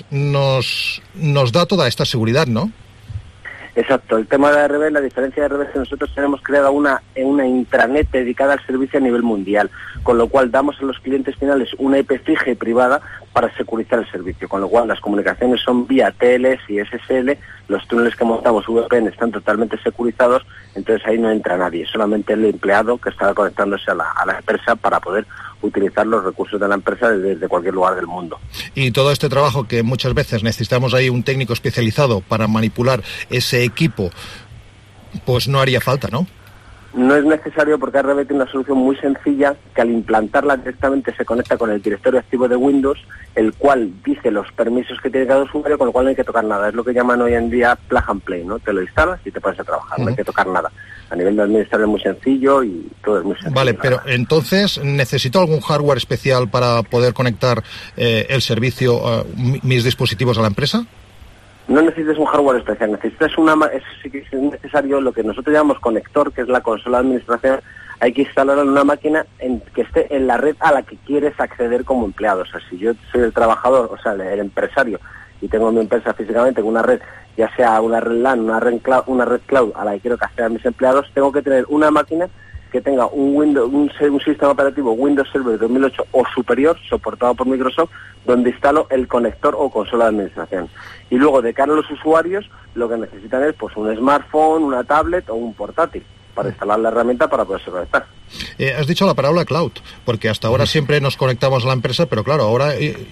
nos da toda esta seguridad, ¿no? Exacto, el tema de ARB, la diferencia de ARB es que nosotros tenemos creada una intranet dedicada al servicio a nivel mundial, con lo cual damos a los clientes finales una IP fija y privada para securizar el servicio, con lo cual las comunicaciones son vía TLS y SSL, los túneles que montamos VPN están totalmente securizados, entonces ahí no entra nadie, solamente el empleado que está conectándose a la empresa para poder utilizar los recursos de la empresa desde cualquier lugar del mundo. Y todo este trabajo que muchas veces necesitamos ahí un técnico especializado para manipular ese equipo, pues no haría falta, ¿no? No es necesario porque ARB tiene una solución muy sencilla que al implantarla directamente se conecta con el directorio activo de Windows, el cual dice los permisos que tiene cada usuario, con lo cual no hay que tocar nada. Es lo que llaman hoy en día plug and play, ¿no? Te lo instalas y te pones a trabajar, no hay que tocar nada. A nivel de administrador es muy sencillo y todo es muy sencillo. Vale, pero entonces, ¿necesito algún hardware especial para poder conectar el servicio, mis dispositivos a la empresa? No necesitas un hardware especial, necesitas sí que es necesario lo que nosotros llamamos conector, que es la consola de administración. Hay que instalarlo en una máquina que esté en la red a la que quieres acceder como empleado. O sea, si yo soy el trabajador, o sea, el empresario, y tengo mi empresa físicamente en una red, ya sea una red LAN, una red cloud a la que quiero acceder a mis empleados, tengo que tener una máquina que tenga un sistema operativo Windows Server 2008 o superior, soportado por Microsoft, donde instalo el conector o consola de administración. Y luego, de cara a los usuarios, lo que necesitan es pues un smartphone, una tablet o un portátil para instalar la herramienta para poderse conectar. Has dicho la palabra cloud, porque hasta ahora siempre nos conectamos a la empresa, pero claro, ahora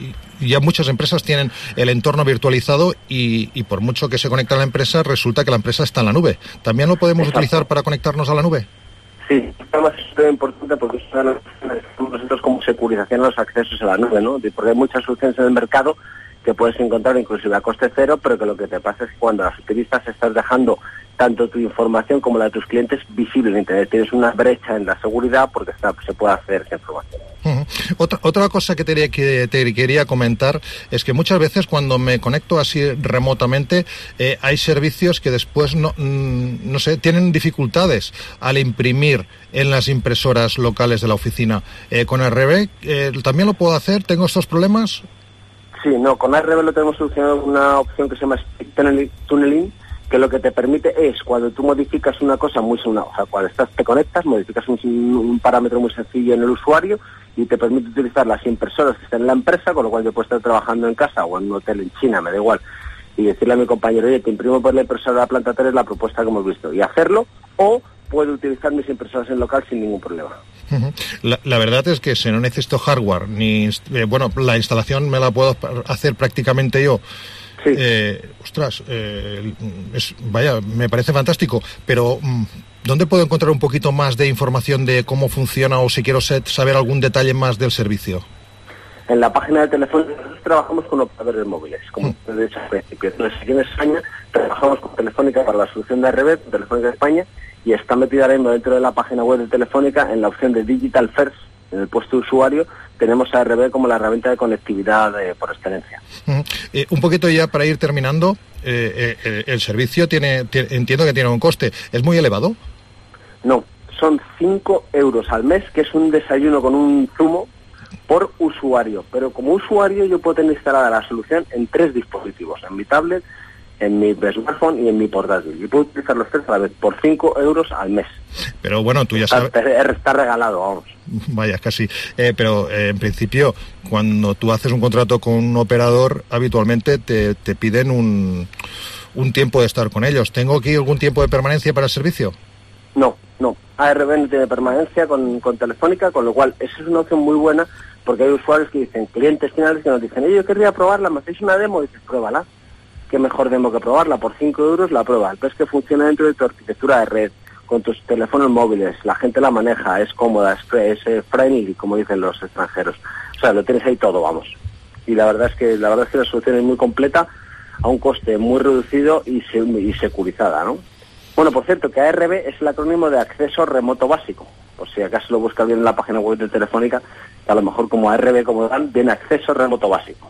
ya muchas empresas tienen el entorno virtualizado y por mucho que se conecte a la empresa, resulta que la empresa está en la nube. ¿También lo podemos utilizar para conectarnos a la nube? Sí, además es muy importante porque nosotros como securización de los accesos a la nube, ¿no? Porque hay muchas soluciones en el mercado que puedes encontrar inclusive a coste cero, pero que lo que te pasa es que cuando las utilizas estás dejando tanto tu información como la de tus clientes visible en Internet. Tienes una brecha en la seguridad porque se puede acceder a esa información. Otra cosa que te quería comentar es que muchas veces cuando me conecto así remotamente hay servicios que después no sé, tienen dificultades al imprimir en las impresoras locales de la oficina. ¿Con ARB también lo puedo hacer? ¿Tengo estos problemas? Sí, no, con ARB lo tenemos solucionado con una opción que se llama Tunneling, que lo que te permite es, cuando tú modificas una cosa o sea, cuando te conectas, modificas un parámetro muy sencillo en el usuario y te permite utilizar las impresoras que están en la empresa, con lo cual yo puedo estar trabajando en casa o en un hotel en China, me da igual, y decirle a mi compañero, oye, te imprimo por la impresora de la planta 3 la propuesta que hemos visto, y hacerlo, o puedo utilizar mis impresoras en local sin ningún problema. La verdad es que si no necesito hardware, la instalación me la puedo hacer prácticamente yo. Sí. Me parece fantástico, pero ¿dónde puedo encontrar un poquito más de información de cómo funciona o si quiero saber algún detalle más del servicio? En la página de Telefónica nosotros trabajamos con operadores móviles, como de hecho al principio. Entonces, aquí en España trabajamos con Telefónica para la solución de ARB, Telefónica de España, y está metida ahora mismo dentro de la página web de Telefónica en la opción de Digital First. En el puesto de usuario tenemos a ARB como la herramienta de conectividad por excelencia. Un poquito ya para ir terminando, el servicio entiendo que tiene un coste. ¿Es muy elevado? No, son 5 euros al mes, que es un desayuno con un zumo por usuario. Pero como usuario yo puedo tener instalada la solución en 3 dispositivos, en mi tablet, en mi smartphone y en mi portátil. Y puedo utilizar los 3 a la vez por 5 euros al mes. Pero bueno, tú ya sabes... Está regalado, vamos. Vaya, casi. Pero en principio, cuando tú haces un contrato con un operador, habitualmente te piden un tiempo de estar con ellos. ¿Tengo aquí algún tiempo de permanencia para el servicio? No. ARB no tiene permanencia con Telefónica, con lo cual esa es una opción muy buena, porque hay usuarios que dicen, clientes finales que nos dicen, yo querría probarla, me hacéis una demo, y dices, pruébala. Qué mejor demo que probarla, por 5 euros la prueba. Ves que funciona dentro de tu arquitectura de red, con tus teléfonos móviles, la gente la maneja, es cómoda, es friendly, como dicen los extranjeros. O sea, lo tienes ahí todo, vamos. Y la verdad es que la solución es muy completa, a un coste muy reducido y securizada, ¿no? Bueno, por cierto, que ARB es el acrónimo de Acceso Remoto Básico. Por si acaso lo buscas bien en la página web de Telefónica, a lo mejor como ARB, como dan, viene Acceso Remoto Básico.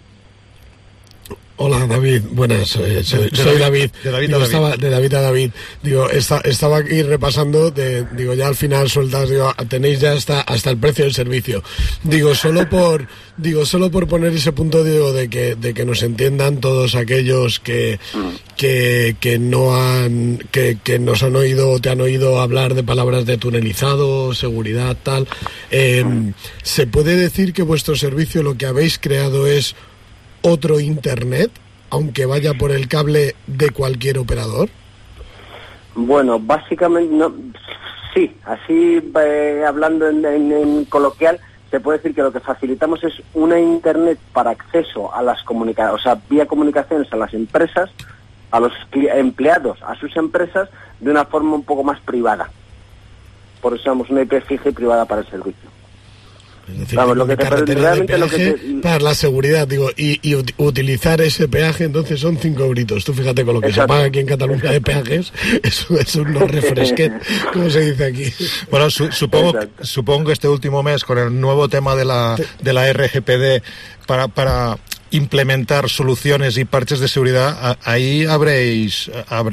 Hola David, buenas, soy David. De David a David. Digo, estaba aquí repasando, ya al final sueltas, tenéis ya hasta el precio del servicio. Digo, solo por poner ese punto, de que nos entiendan todos aquellos que nos han oído o te han oído hablar de palabras de tunelizado, seguridad, tal. ¿Se puede decir que vuestro servicio lo que habéis creado es otro Internet, aunque vaya por el cable de cualquier operador? Bueno, básicamente no, sí, así hablando en coloquial, se puede decir que lo que facilitamos es una Internet para acceso a las vía comunicaciones a las empresas, a los empleados, a sus empresas, de una forma un poco más privada. por eso somos una IP fija y privada para el servicio. Es decir, vamos, lo que te realmente lo que para la seguridad, digo, y utilizar ese peaje, entonces son 5 euritos. Tú fíjate con lo que se paga aquí en Cataluña de peajes, eso es un refresquet, como se dice aquí. Bueno, supongo que este último mes, con el nuevo tema de la RGPD, para implementar soluciones y parches de seguridad, ahí habréis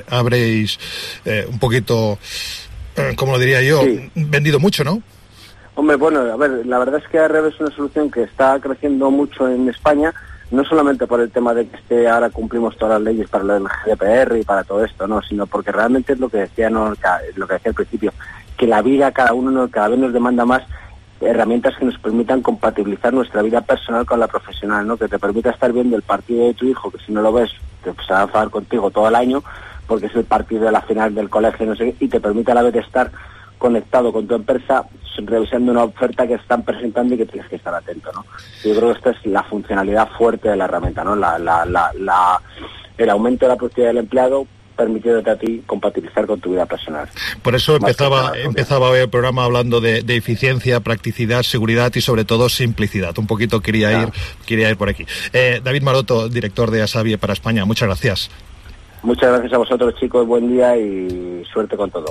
un poquito, como lo diría yo, vendido mucho, ¿no? Hombre, bueno, a ver, la verdad es que AREV es una solución que está creciendo mucho en España, no solamente por el tema de que ahora cumplimos todas las leyes para el GDPR y para todo esto, no, sino porque realmente es lo que decía, lo que decía al principio, que la vida cada vez nos demanda más herramientas que nos permitan compatibilizar nuestra vida personal con la profesional, ¿no? Que te permita estar viendo el partido de tu hijo, que si no lo ves te va a enfadar contigo todo el año, porque es el partido de la final del colegio, no sé qué, y te permite a la vez estar conectado con tu empresa, revisando una oferta que están presentando y que tienes que estar atento, ¿no? Yo creo que esta es la funcionalidad fuerte de la herramienta, ¿no? El aumento de la productividad del empleado, permitiéndote a ti compatibilizar con tu vida personal. Por eso empezaba hoy el programa hablando de eficiencia, practicidad, seguridad y sobre todo simplicidad. Un poquito quería ir por aquí. David Maroto, director de Asavie para España, muchas gracias. Muchas gracias a vosotros, chicos, buen día y suerte con todo.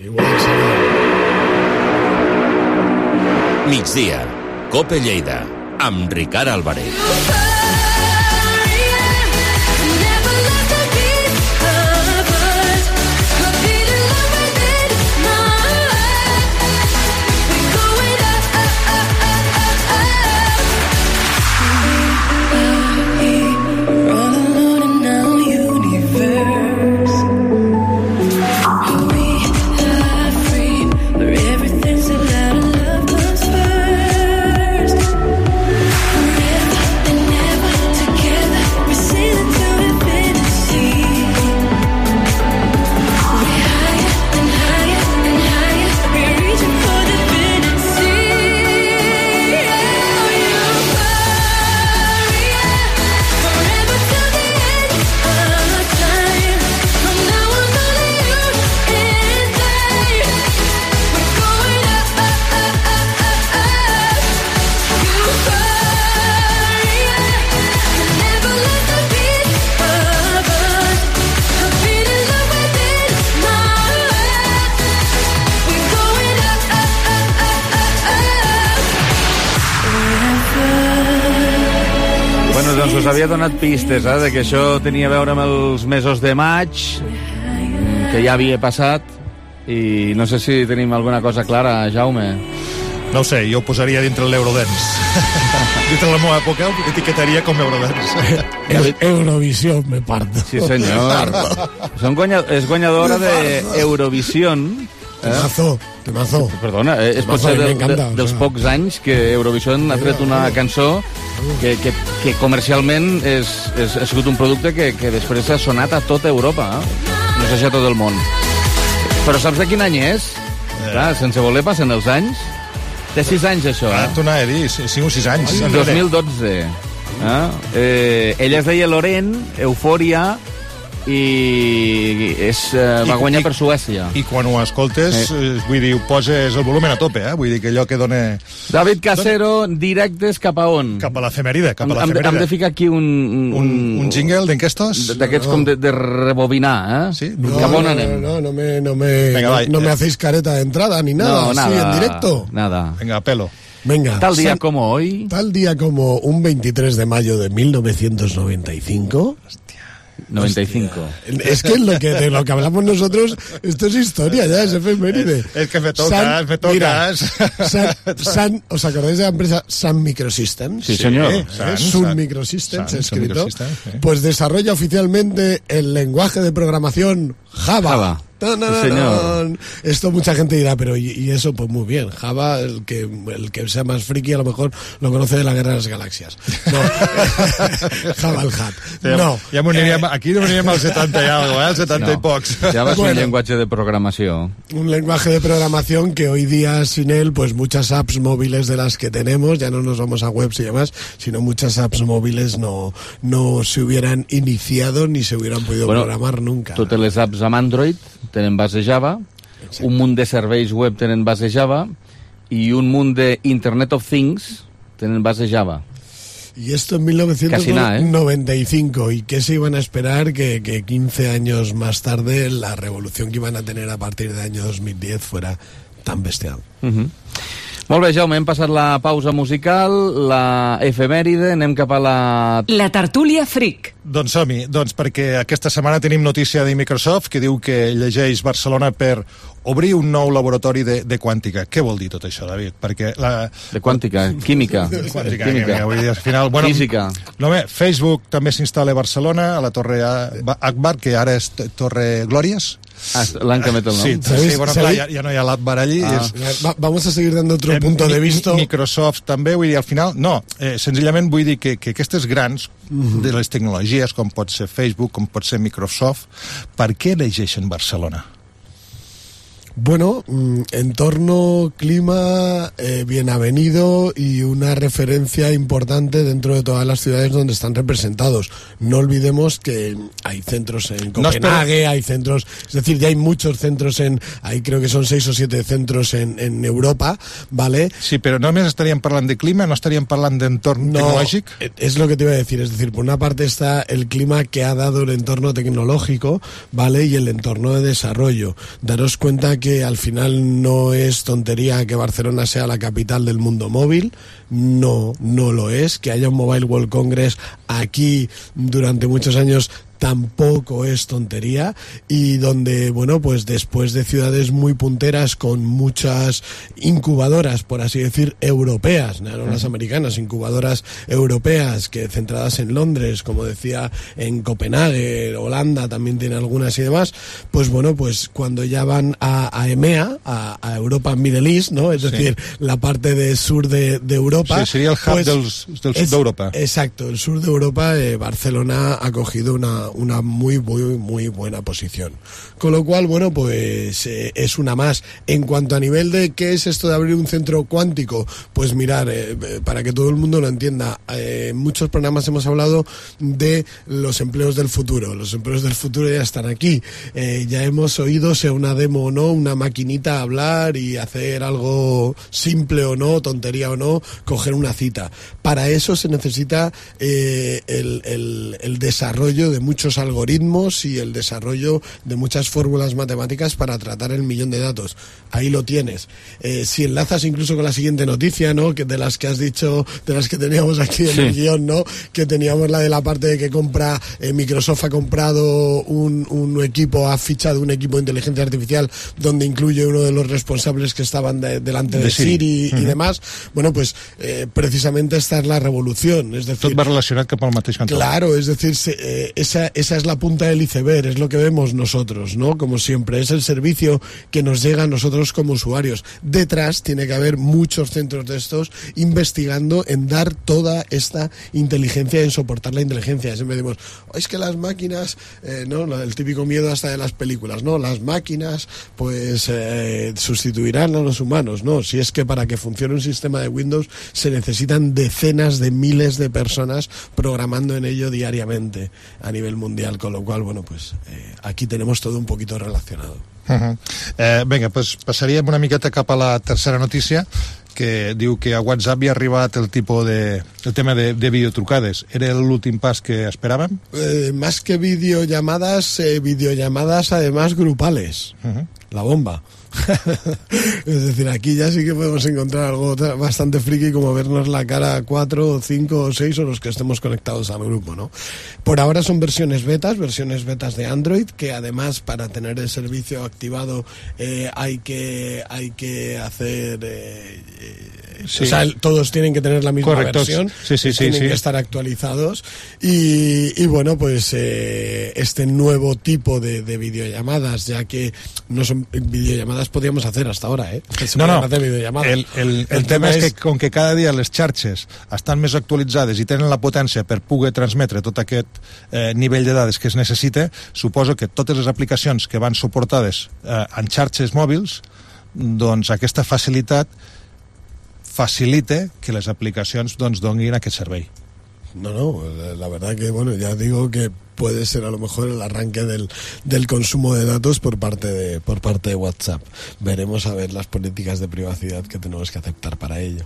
Migdia, COPE Lleida, amb Ricard Álvarez. Us havia donat pistes, de que això tenia a veure amb els mesos de maig, que ja havia passat, i no sé si tenim alguna cosa clara, Jaume. No ho sé, jo ho posaria dintre l'Eurodance. Dintre la meva època ho etiquetaria com Eurodance. Eurovisió, me parto. Sí, senyor. És guanyadora d'Eurovision. Temazo. Perdona, és potser dels pocs anys que Eurovision ha tret una cançó que comercialment ha sigut un producte que després ha sonat a tota Europa, no sé si a tot el món. Però saps de quin any és? Clar, sense voler passen els anys. Té 6 anys, això. T'ho anava a dir, 5 o 6 anys. 2012. Ella es deia Loreen, Eufòria, i va guanyar per Suècia. I quan ho escoltes, vull dir, ho poses el volumen a tope, vull dir que allò que dona... David Casero, directes cap a on? Cap a l'efemèride, Hem de ficar aquí un jingle d'enquestos? D'aquests com de rebobinar, Sí? Cap on anem? No me hacéis careta de entrada ni nada, así en directo. Nada. Venga, pelo. Venga. Tal día como hoy. Tal día como un 23 de mayo de 1995. 95. Es que de lo que hablamos nosotros, esto es historia ya, es efeméride. Es que me tocas. ¿Os acordáis de la empresa Sun Microsystems? Sí, señor. Sun Microsystems, escrito. Pues desarrolla oficialmente el lenguaje de programación Java. Señor. Esto mucha gente dirá, pero ¿y eso? Pues muy bien. Java, el que sea más friki a lo mejor lo conoce de la Guerra de las Galaxias. No. Java el Hat. No. Aquí no veníem al 70 y algo, al 70 y pocs. Java es un lenguaje de programación. Un lenguaje de programación que hoy día sin él, pues muchas apps móviles de las que tenemos, ya no nos vamos a webs y demás, sino muchas apps móviles no se hubieran iniciado ni se hubieran podido programar nunca. Totes les apps amb Android tenen base Java. un munt de serveis web tenen base Java i un munt de Internet of Things tenen base Java. Y esto en 1995. ¿Y qué se iban a esperar que 15 años más tarde la revolución que iban a tener a partir del año 2010 fuera tan bestial? Molt bé, Jaume, hem passat la pausa musical, la efemèride, anem cap a la... La tertúlia fric. Doncs som-hi, perquè aquesta setmana tenim notícia de Microsoft que diu que llegeix Barcelona per obrir un nou laboratori de quàntica. Què vol dir tot això, David? Perquè de quàntica, química. Química, vull dir, al final... Bueno, física. No, bé, Facebook també s'instal·la a Barcelona, a la Torre Akbar, que ara és Torre Glòries. L'han canviat el nom. Sí, bueno, clar, ja no hi ha l'Akbar allí. Vamos a seguir dando otro punto de vista. Microsoft també, vull dir, al final... No, senzillament vull dir que aquestes grans de les tecnologies, com pot ser Facebook, com pot ser Microsoft, per què elegeixen Barcelona? Bueno, entorno, clima, bien avenido y una referencia importante dentro de todas las ciudades donde están representados. No olvidemos que hay centros en Copenhague, hay centros, es decir, ya hay muchos centros ahí creo que son 6 o 7 centros en Europa, ¿vale? Sí, pero no només estaríem parlant de clima, no estaríem parlant d'entorn tecnològic. Es lo que te iba a decir, es decir, por una parte está el clima que ha dado el entorno tecnológico, ¿vale? Y el entorno de desarrollo. Daros cuenta que al final no es tontería que Barcelona sea la capital del mundo móvil, no lo es. Que haya un Mobile World Congress aquí durante muchos años tampoco es tontería, y donde, bueno, pues después de ciudades muy punteras con muchas incubadoras, por así decir, europeas, no las americanas, incubadoras europeas que centradas en Londres, como decía, en Copenhague, Holanda también tiene algunas y demás, pues bueno, pues cuando ya van a EMEA, a Europa Middle East, ¿no? Es decir, la parte del sur de Europa. Sí, sería el hub del sur de Europa. Exacto, el sur de Europa, Barcelona ha cogido una muy buena posición. Con lo cual, bueno, pues es una más. En cuanto a nivel de qué es esto de abrir un centro cuántico, pues mirar, para que todo el mundo lo entienda, en muchos programas hemos hablado de los empleos del futuro. Los empleos del futuro ya están aquí. Ya hemos oído, sea una demo o no, una maquinita hablar y hacer algo simple o no, tontería o no, coger una cita. Para eso se necesita el desarrollo de muchos algoritmos y el desarrollo de muchas fórmulas matemáticas para tratar el millón de datos. Ahí lo tienes. Si enlazas incluso con la siguiente noticia, ¿no? Que de las que has dicho, de las que teníamos aquí en el guión, ¿no? Que teníamos la de la parte de que compra, Microsoft ha comprado un equipo, ha fichado un equipo de inteligencia artificial donde incluye uno de los responsables que estaban delante de Siri y demás. Bueno, pues precisamente esta es la revolución. Es decir, tot va relacionat cap al mateix cantó. Claro, es decir, esa es la punta del iceberg, es lo que vemos nosotros, ¿no? Como siempre, es el servicio que nos llega a nosotros como usuarios. Detrás tiene que haber muchos centros de estos investigando en dar toda esta inteligencia, en soportar la inteligencia. Siempre decimos, es que las máquinas, ¿no? El típico miedo hasta de las películas, ¿no? Las máquinas, pues, sustituirán a los humanos, ¿no? Si es que para que funcione un sistema de Windows se necesitan decenas de miles de personas programando en ello diariamente a nivel mundial, con lo cual, bueno, pues aquí tenemos todo un poquito relacionado. Vinga, pues passaríem una miqueta cap a la tercera notícia, que diu que a WhatsApp hi ha arribat el tema de videotrucades. ¿Era l'últim pas que esperàvem? Más que videollamadas además grupales. La bomba. Es decir, aquí ya sí que podemos encontrar algo bastante friki, como vernos la cara 4, 5 o 6 o los que estemos conectados al grupo, ¿no? Por ahora son versiones betas de Android, que además para tener el servicio activado hay que hacer sí. O sea, todos tienen que tener la misma versión, tienen que estar actualizados y bueno, pues este nuevo tipo de videollamadas, ya que no son videollamadas podíamos hacer hasta ahora, hacer videollamadas. El tema és que com que cada dia les xarxes estan més actualitzades i tenen la potència per poder transmetre tot aquest nivell de dades que es necessita, suposo que totes les aplicacions que van suportades en xarxes mòbils, doncs aquesta facilitat facilita que les aplicacions doncs donin aquest servei. No, la verdad que, bueno, ya digo que puede ser a lo mejor el arranque del consumo de datos por parte de WhatsApp. Veremos a ver las políticas de privacidad que tenemos que aceptar para ello.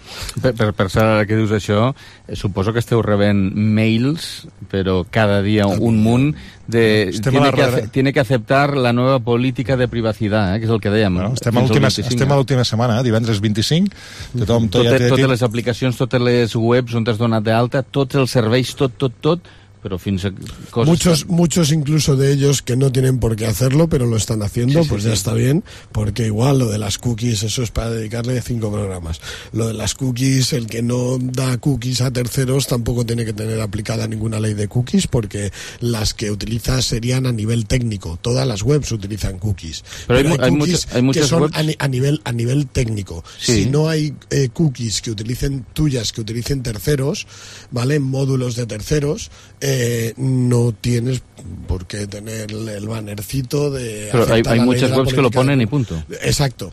Per ser ara que dius això, suposo que esteu rebent mails, però cada dia un munt de... Tiene que aceptar la nueva política de privacidad, que és el que dèiem. Bueno, estem a l'última setmana, divendres 25. Totes les aplicacions, totes les webs on t'has donat d'alta, tots els serveis, tot, pero fins a cosas... Muchos incluso de ellos que no tienen por qué hacerlo, pero lo están haciendo, ya está bien, porque igual lo de las cookies, eso es para dedicarle 5 programas. Lo de las cookies, el que no da cookies a terceros tampoco tiene que tener aplicada ninguna ley de cookies, porque las que utilizas serían a nivel técnico. Todas las webs utilizan cookies. Pero hay muchas que son webs a nivel técnico. Sí. Si no hay cookies que utilicen terceros, ¿vale? Módulos de terceros, no tienes por qué tener el bannercito de... Pero hay muchas webs que lo ponen y punto. Exacto.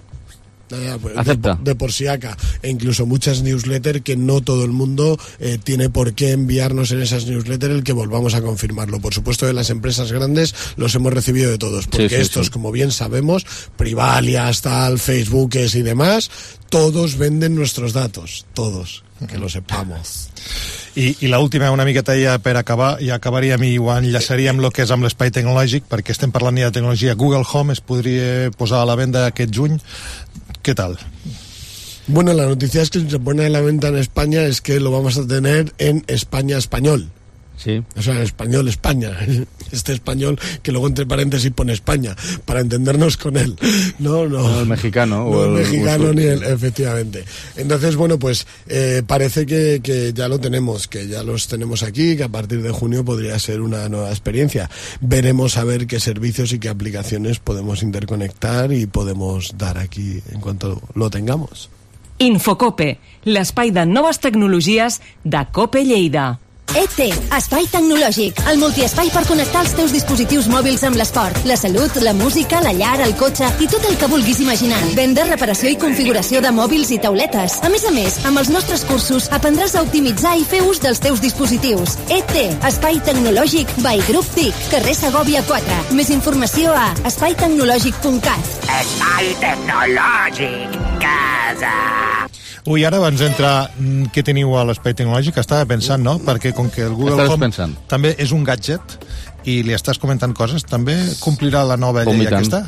Acepta. De por si acá. E incluso muchas newsletters que no todo el mundo tiene por qué enviarnos en esas newsletters el que volvamos a confirmarlo. Por supuesto, de las empresas grandes los hemos recibido de todos, porque estos, como bien sabemos, Privalias, tal, Facebook y demás, todos venden nuestros datos, todos, que lo sepamos. I l'última, una miqueta ja per acabar, i acabaríem i ho enllaçaríem el que és amb l'espai tecnològic, perquè estem parlant ja de tecnologia. Google Home es podria posar a la venda aquest juny. ¿Qué tal? Bueno, la noticia es que si se pone a la venta en España es que lo vamos a tener en España español. Sí. O sea, en español España. Este español que luego entre paréntesis pone España, para entendernos con él. No el mexicano. No el mexicano ni el... Efectivamente. Entonces, bueno, pues parece que ya lo tenemos, que ya los tenemos aquí, que a partir de junio podría ser una nueva experiencia. Veremos a ver qué servicios y qué aplicaciones podemos interconectar y podemos dar aquí en cuanto lo tengamos. Infocope, l'espai de noves tecnologies de Cope Lleida. ET, espai tecnològic, el multiespai per connectar els teus dispositius mòbils amb l'esport, la salut, la música, la llar, el cotxe i tot el que vulguis imaginar. Venda, reparació i configuració de mòbils i tauletes. A més, amb els nostres cursos aprendràs a optimitzar i fer ús dels teus dispositius. ET, espai tecnològic by Grup TIC, carrer Segòvia 4. Més informació a espaitecnològic.cat. Espai tecnològic, casa. Ui, ara abans d'entrar, què teniu a l'espai tecnològic? Estava pensant, no? Perquè com que el Google Home també és un gadget i li estàs comentant coses, també complirà la nova llei aquesta?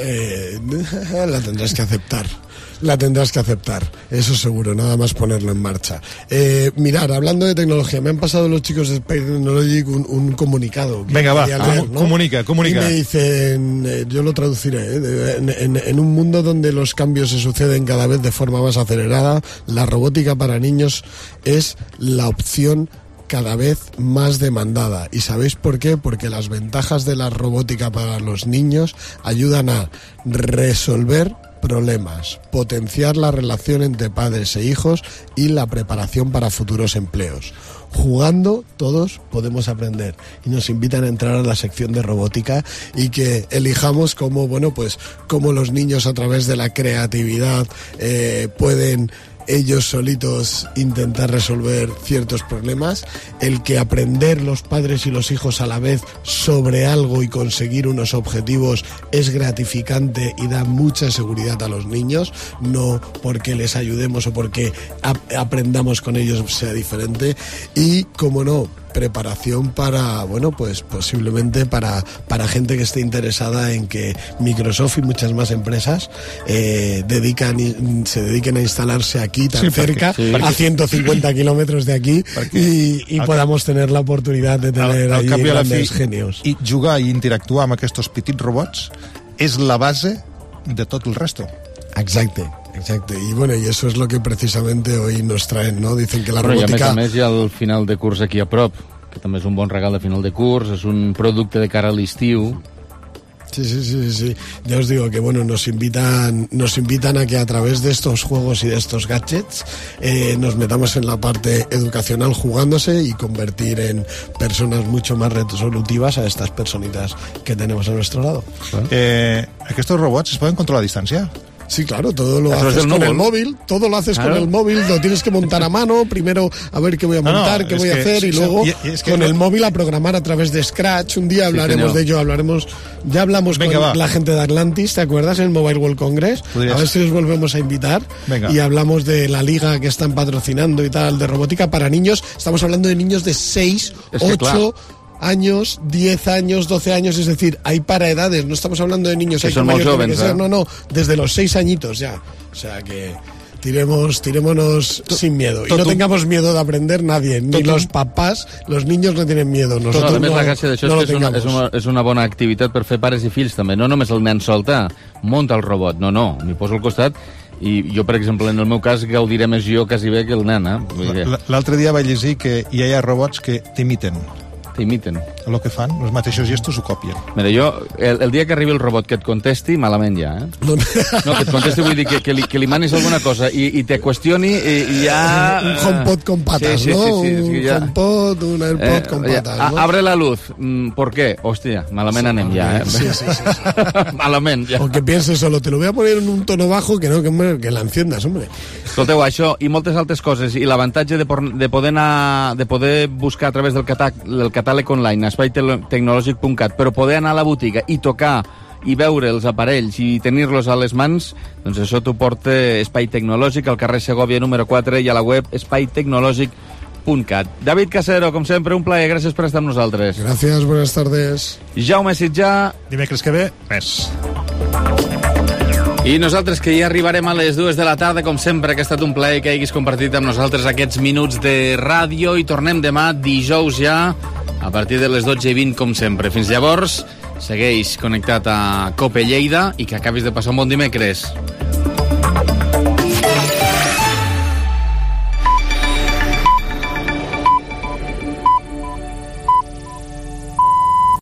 La tendrás que aceptar. La tendrás que aceptar, eso seguro, nada más ponerlo en marcha. Mirar, hablando de tecnología, me han pasado los chicos de Space Technologic un comunicado. Venga, va, leer, ¿no? Comunica. Y me dicen, yo lo traduciré, en un mundo donde los cambios se suceden cada vez de forma más acelerada, la robótica para niños es la opción cada vez más demandada. ¿Y sabéis por qué? Porque las ventajas de la robótica para los niños ayudan a resolver problemas, potenciar la relación entre padres e hijos y la preparación para futuros empleos. Jugando todos podemos aprender, y nos invitan a entrar a la sección de robótica y que elijamos cómo, bueno, pues cómo los niños a través de la creatividad pueden ellos solitos intentar resolver ciertos problemas, el que aprender los padres y los hijos a la vez sobre algo y conseguir unos objetivos es gratificante y da mucha seguridad a los niños, no porque les ayudemos o porque aprendamos con ellos sea diferente, y como no, preparación para, bueno, pues posiblemente para gente que esté interesada en que Microsoft y muchas más empresas se dediquen a instalarse aquí tan cerca, a 150 kilómetros de aquí, y podamos tener la oportunidad de tener ahí grandes genios. I jugar i interactuar amb aquests petits robots és la base de tot el resto. Exacte. Y bueno, y eso es lo que precisamente hoy nos traen, ¿no? Dicen que la robótica... I a més hi ha el final de curs aquí a prop, que també és un bon regal de final de curs, és un producte de cara a l'estiu. Sí. Ya os digo que bueno, nos invitan a que a través de estos juegos y de estos gadgets nos metamos en la parte educacional jugándose y convertir en personas mucho más resolutivas a estas personitas que tenemos a nuestro lado. Aquests robots es poden controlar a distància? Sí, claro, todo lo haces con el móvil, todo lo haces con el móvil, lo tienes que montar a mano, primero a ver qué voy a montar, qué voy a hacer, y luego con el móvil a programar a través de Scratch. Un día hablaremos de ello, ya hablamos con la gente de Atlantis, ¿te acuerdas? En el Mobile World Congress. A ver si les volvemos a invitar. Y hablamos de la liga que están patrocinando y tal, de robótica para niños. Estamos hablando de niños de 6, 8... años, 10 años, 12 años, es decir, hay para edades, no estamos hablando de niños que son muy jóvenes, no, desde los 6 añitos ya, o sea que tirémonos sin miedo y no tengamos miedo de aprender nadie, ni los papás, los niños no tienen miedo, nosotros a més la gràcia d'això és una bona activitat per fer pares i fills també, no només el nen solta munta el robot, no, m'hi poso al costat i jo, per exemple, en el meu cas gaudiré més jo quasi bé que el nen, L'altre dia vaig llegir que hi ha robots que t'imiten. T'imiten. El que fan, els mateixos gestos ho copien. Mira, jo, el dia que arribi el robot que et contesti, malament ja, No, que et contesti vull dir que li manis alguna cosa i te qüestioni i ja... Un HomePod con patas, ¿no? Un HomePod, un AirPod con patas, ¿no? Abre la luz. ¿Por qué? Hòstia, malament anem ja, Sí. Malament ja. O que pienses solo, te lo voy a poner en un tono bajo que no, que la enciendas, hombre. Escolteu, això i moltes altres coses, i l'avantatge de poder buscar a través del catàleg online, espaiTecnologic.cat, però poder anar a la botiga i tocar i veure els aparells i tenir-los a les mans, doncs això t'ho porta Espai Tecnològic al carrer Segòvia número 4 i a la web espaiTecnologic.cat. David Casero, com sempre, un plaer, gràcies per estar amb nosaltres. Gràcies, buenas tardes. Jaume Sitjà. Dimecres que ve, més. I nosaltres, que ja arribarem a les 2 de la tarda, com sempre, que ha estat un plaer que haguis compartit amb nosaltres aquests minuts de ràdio, i tornem demà, dijous ja, a partir de les 12:20, com sempre. Fins llavors, segueix connectat a COPE Lleida i que acabis de passar un bon dimecres.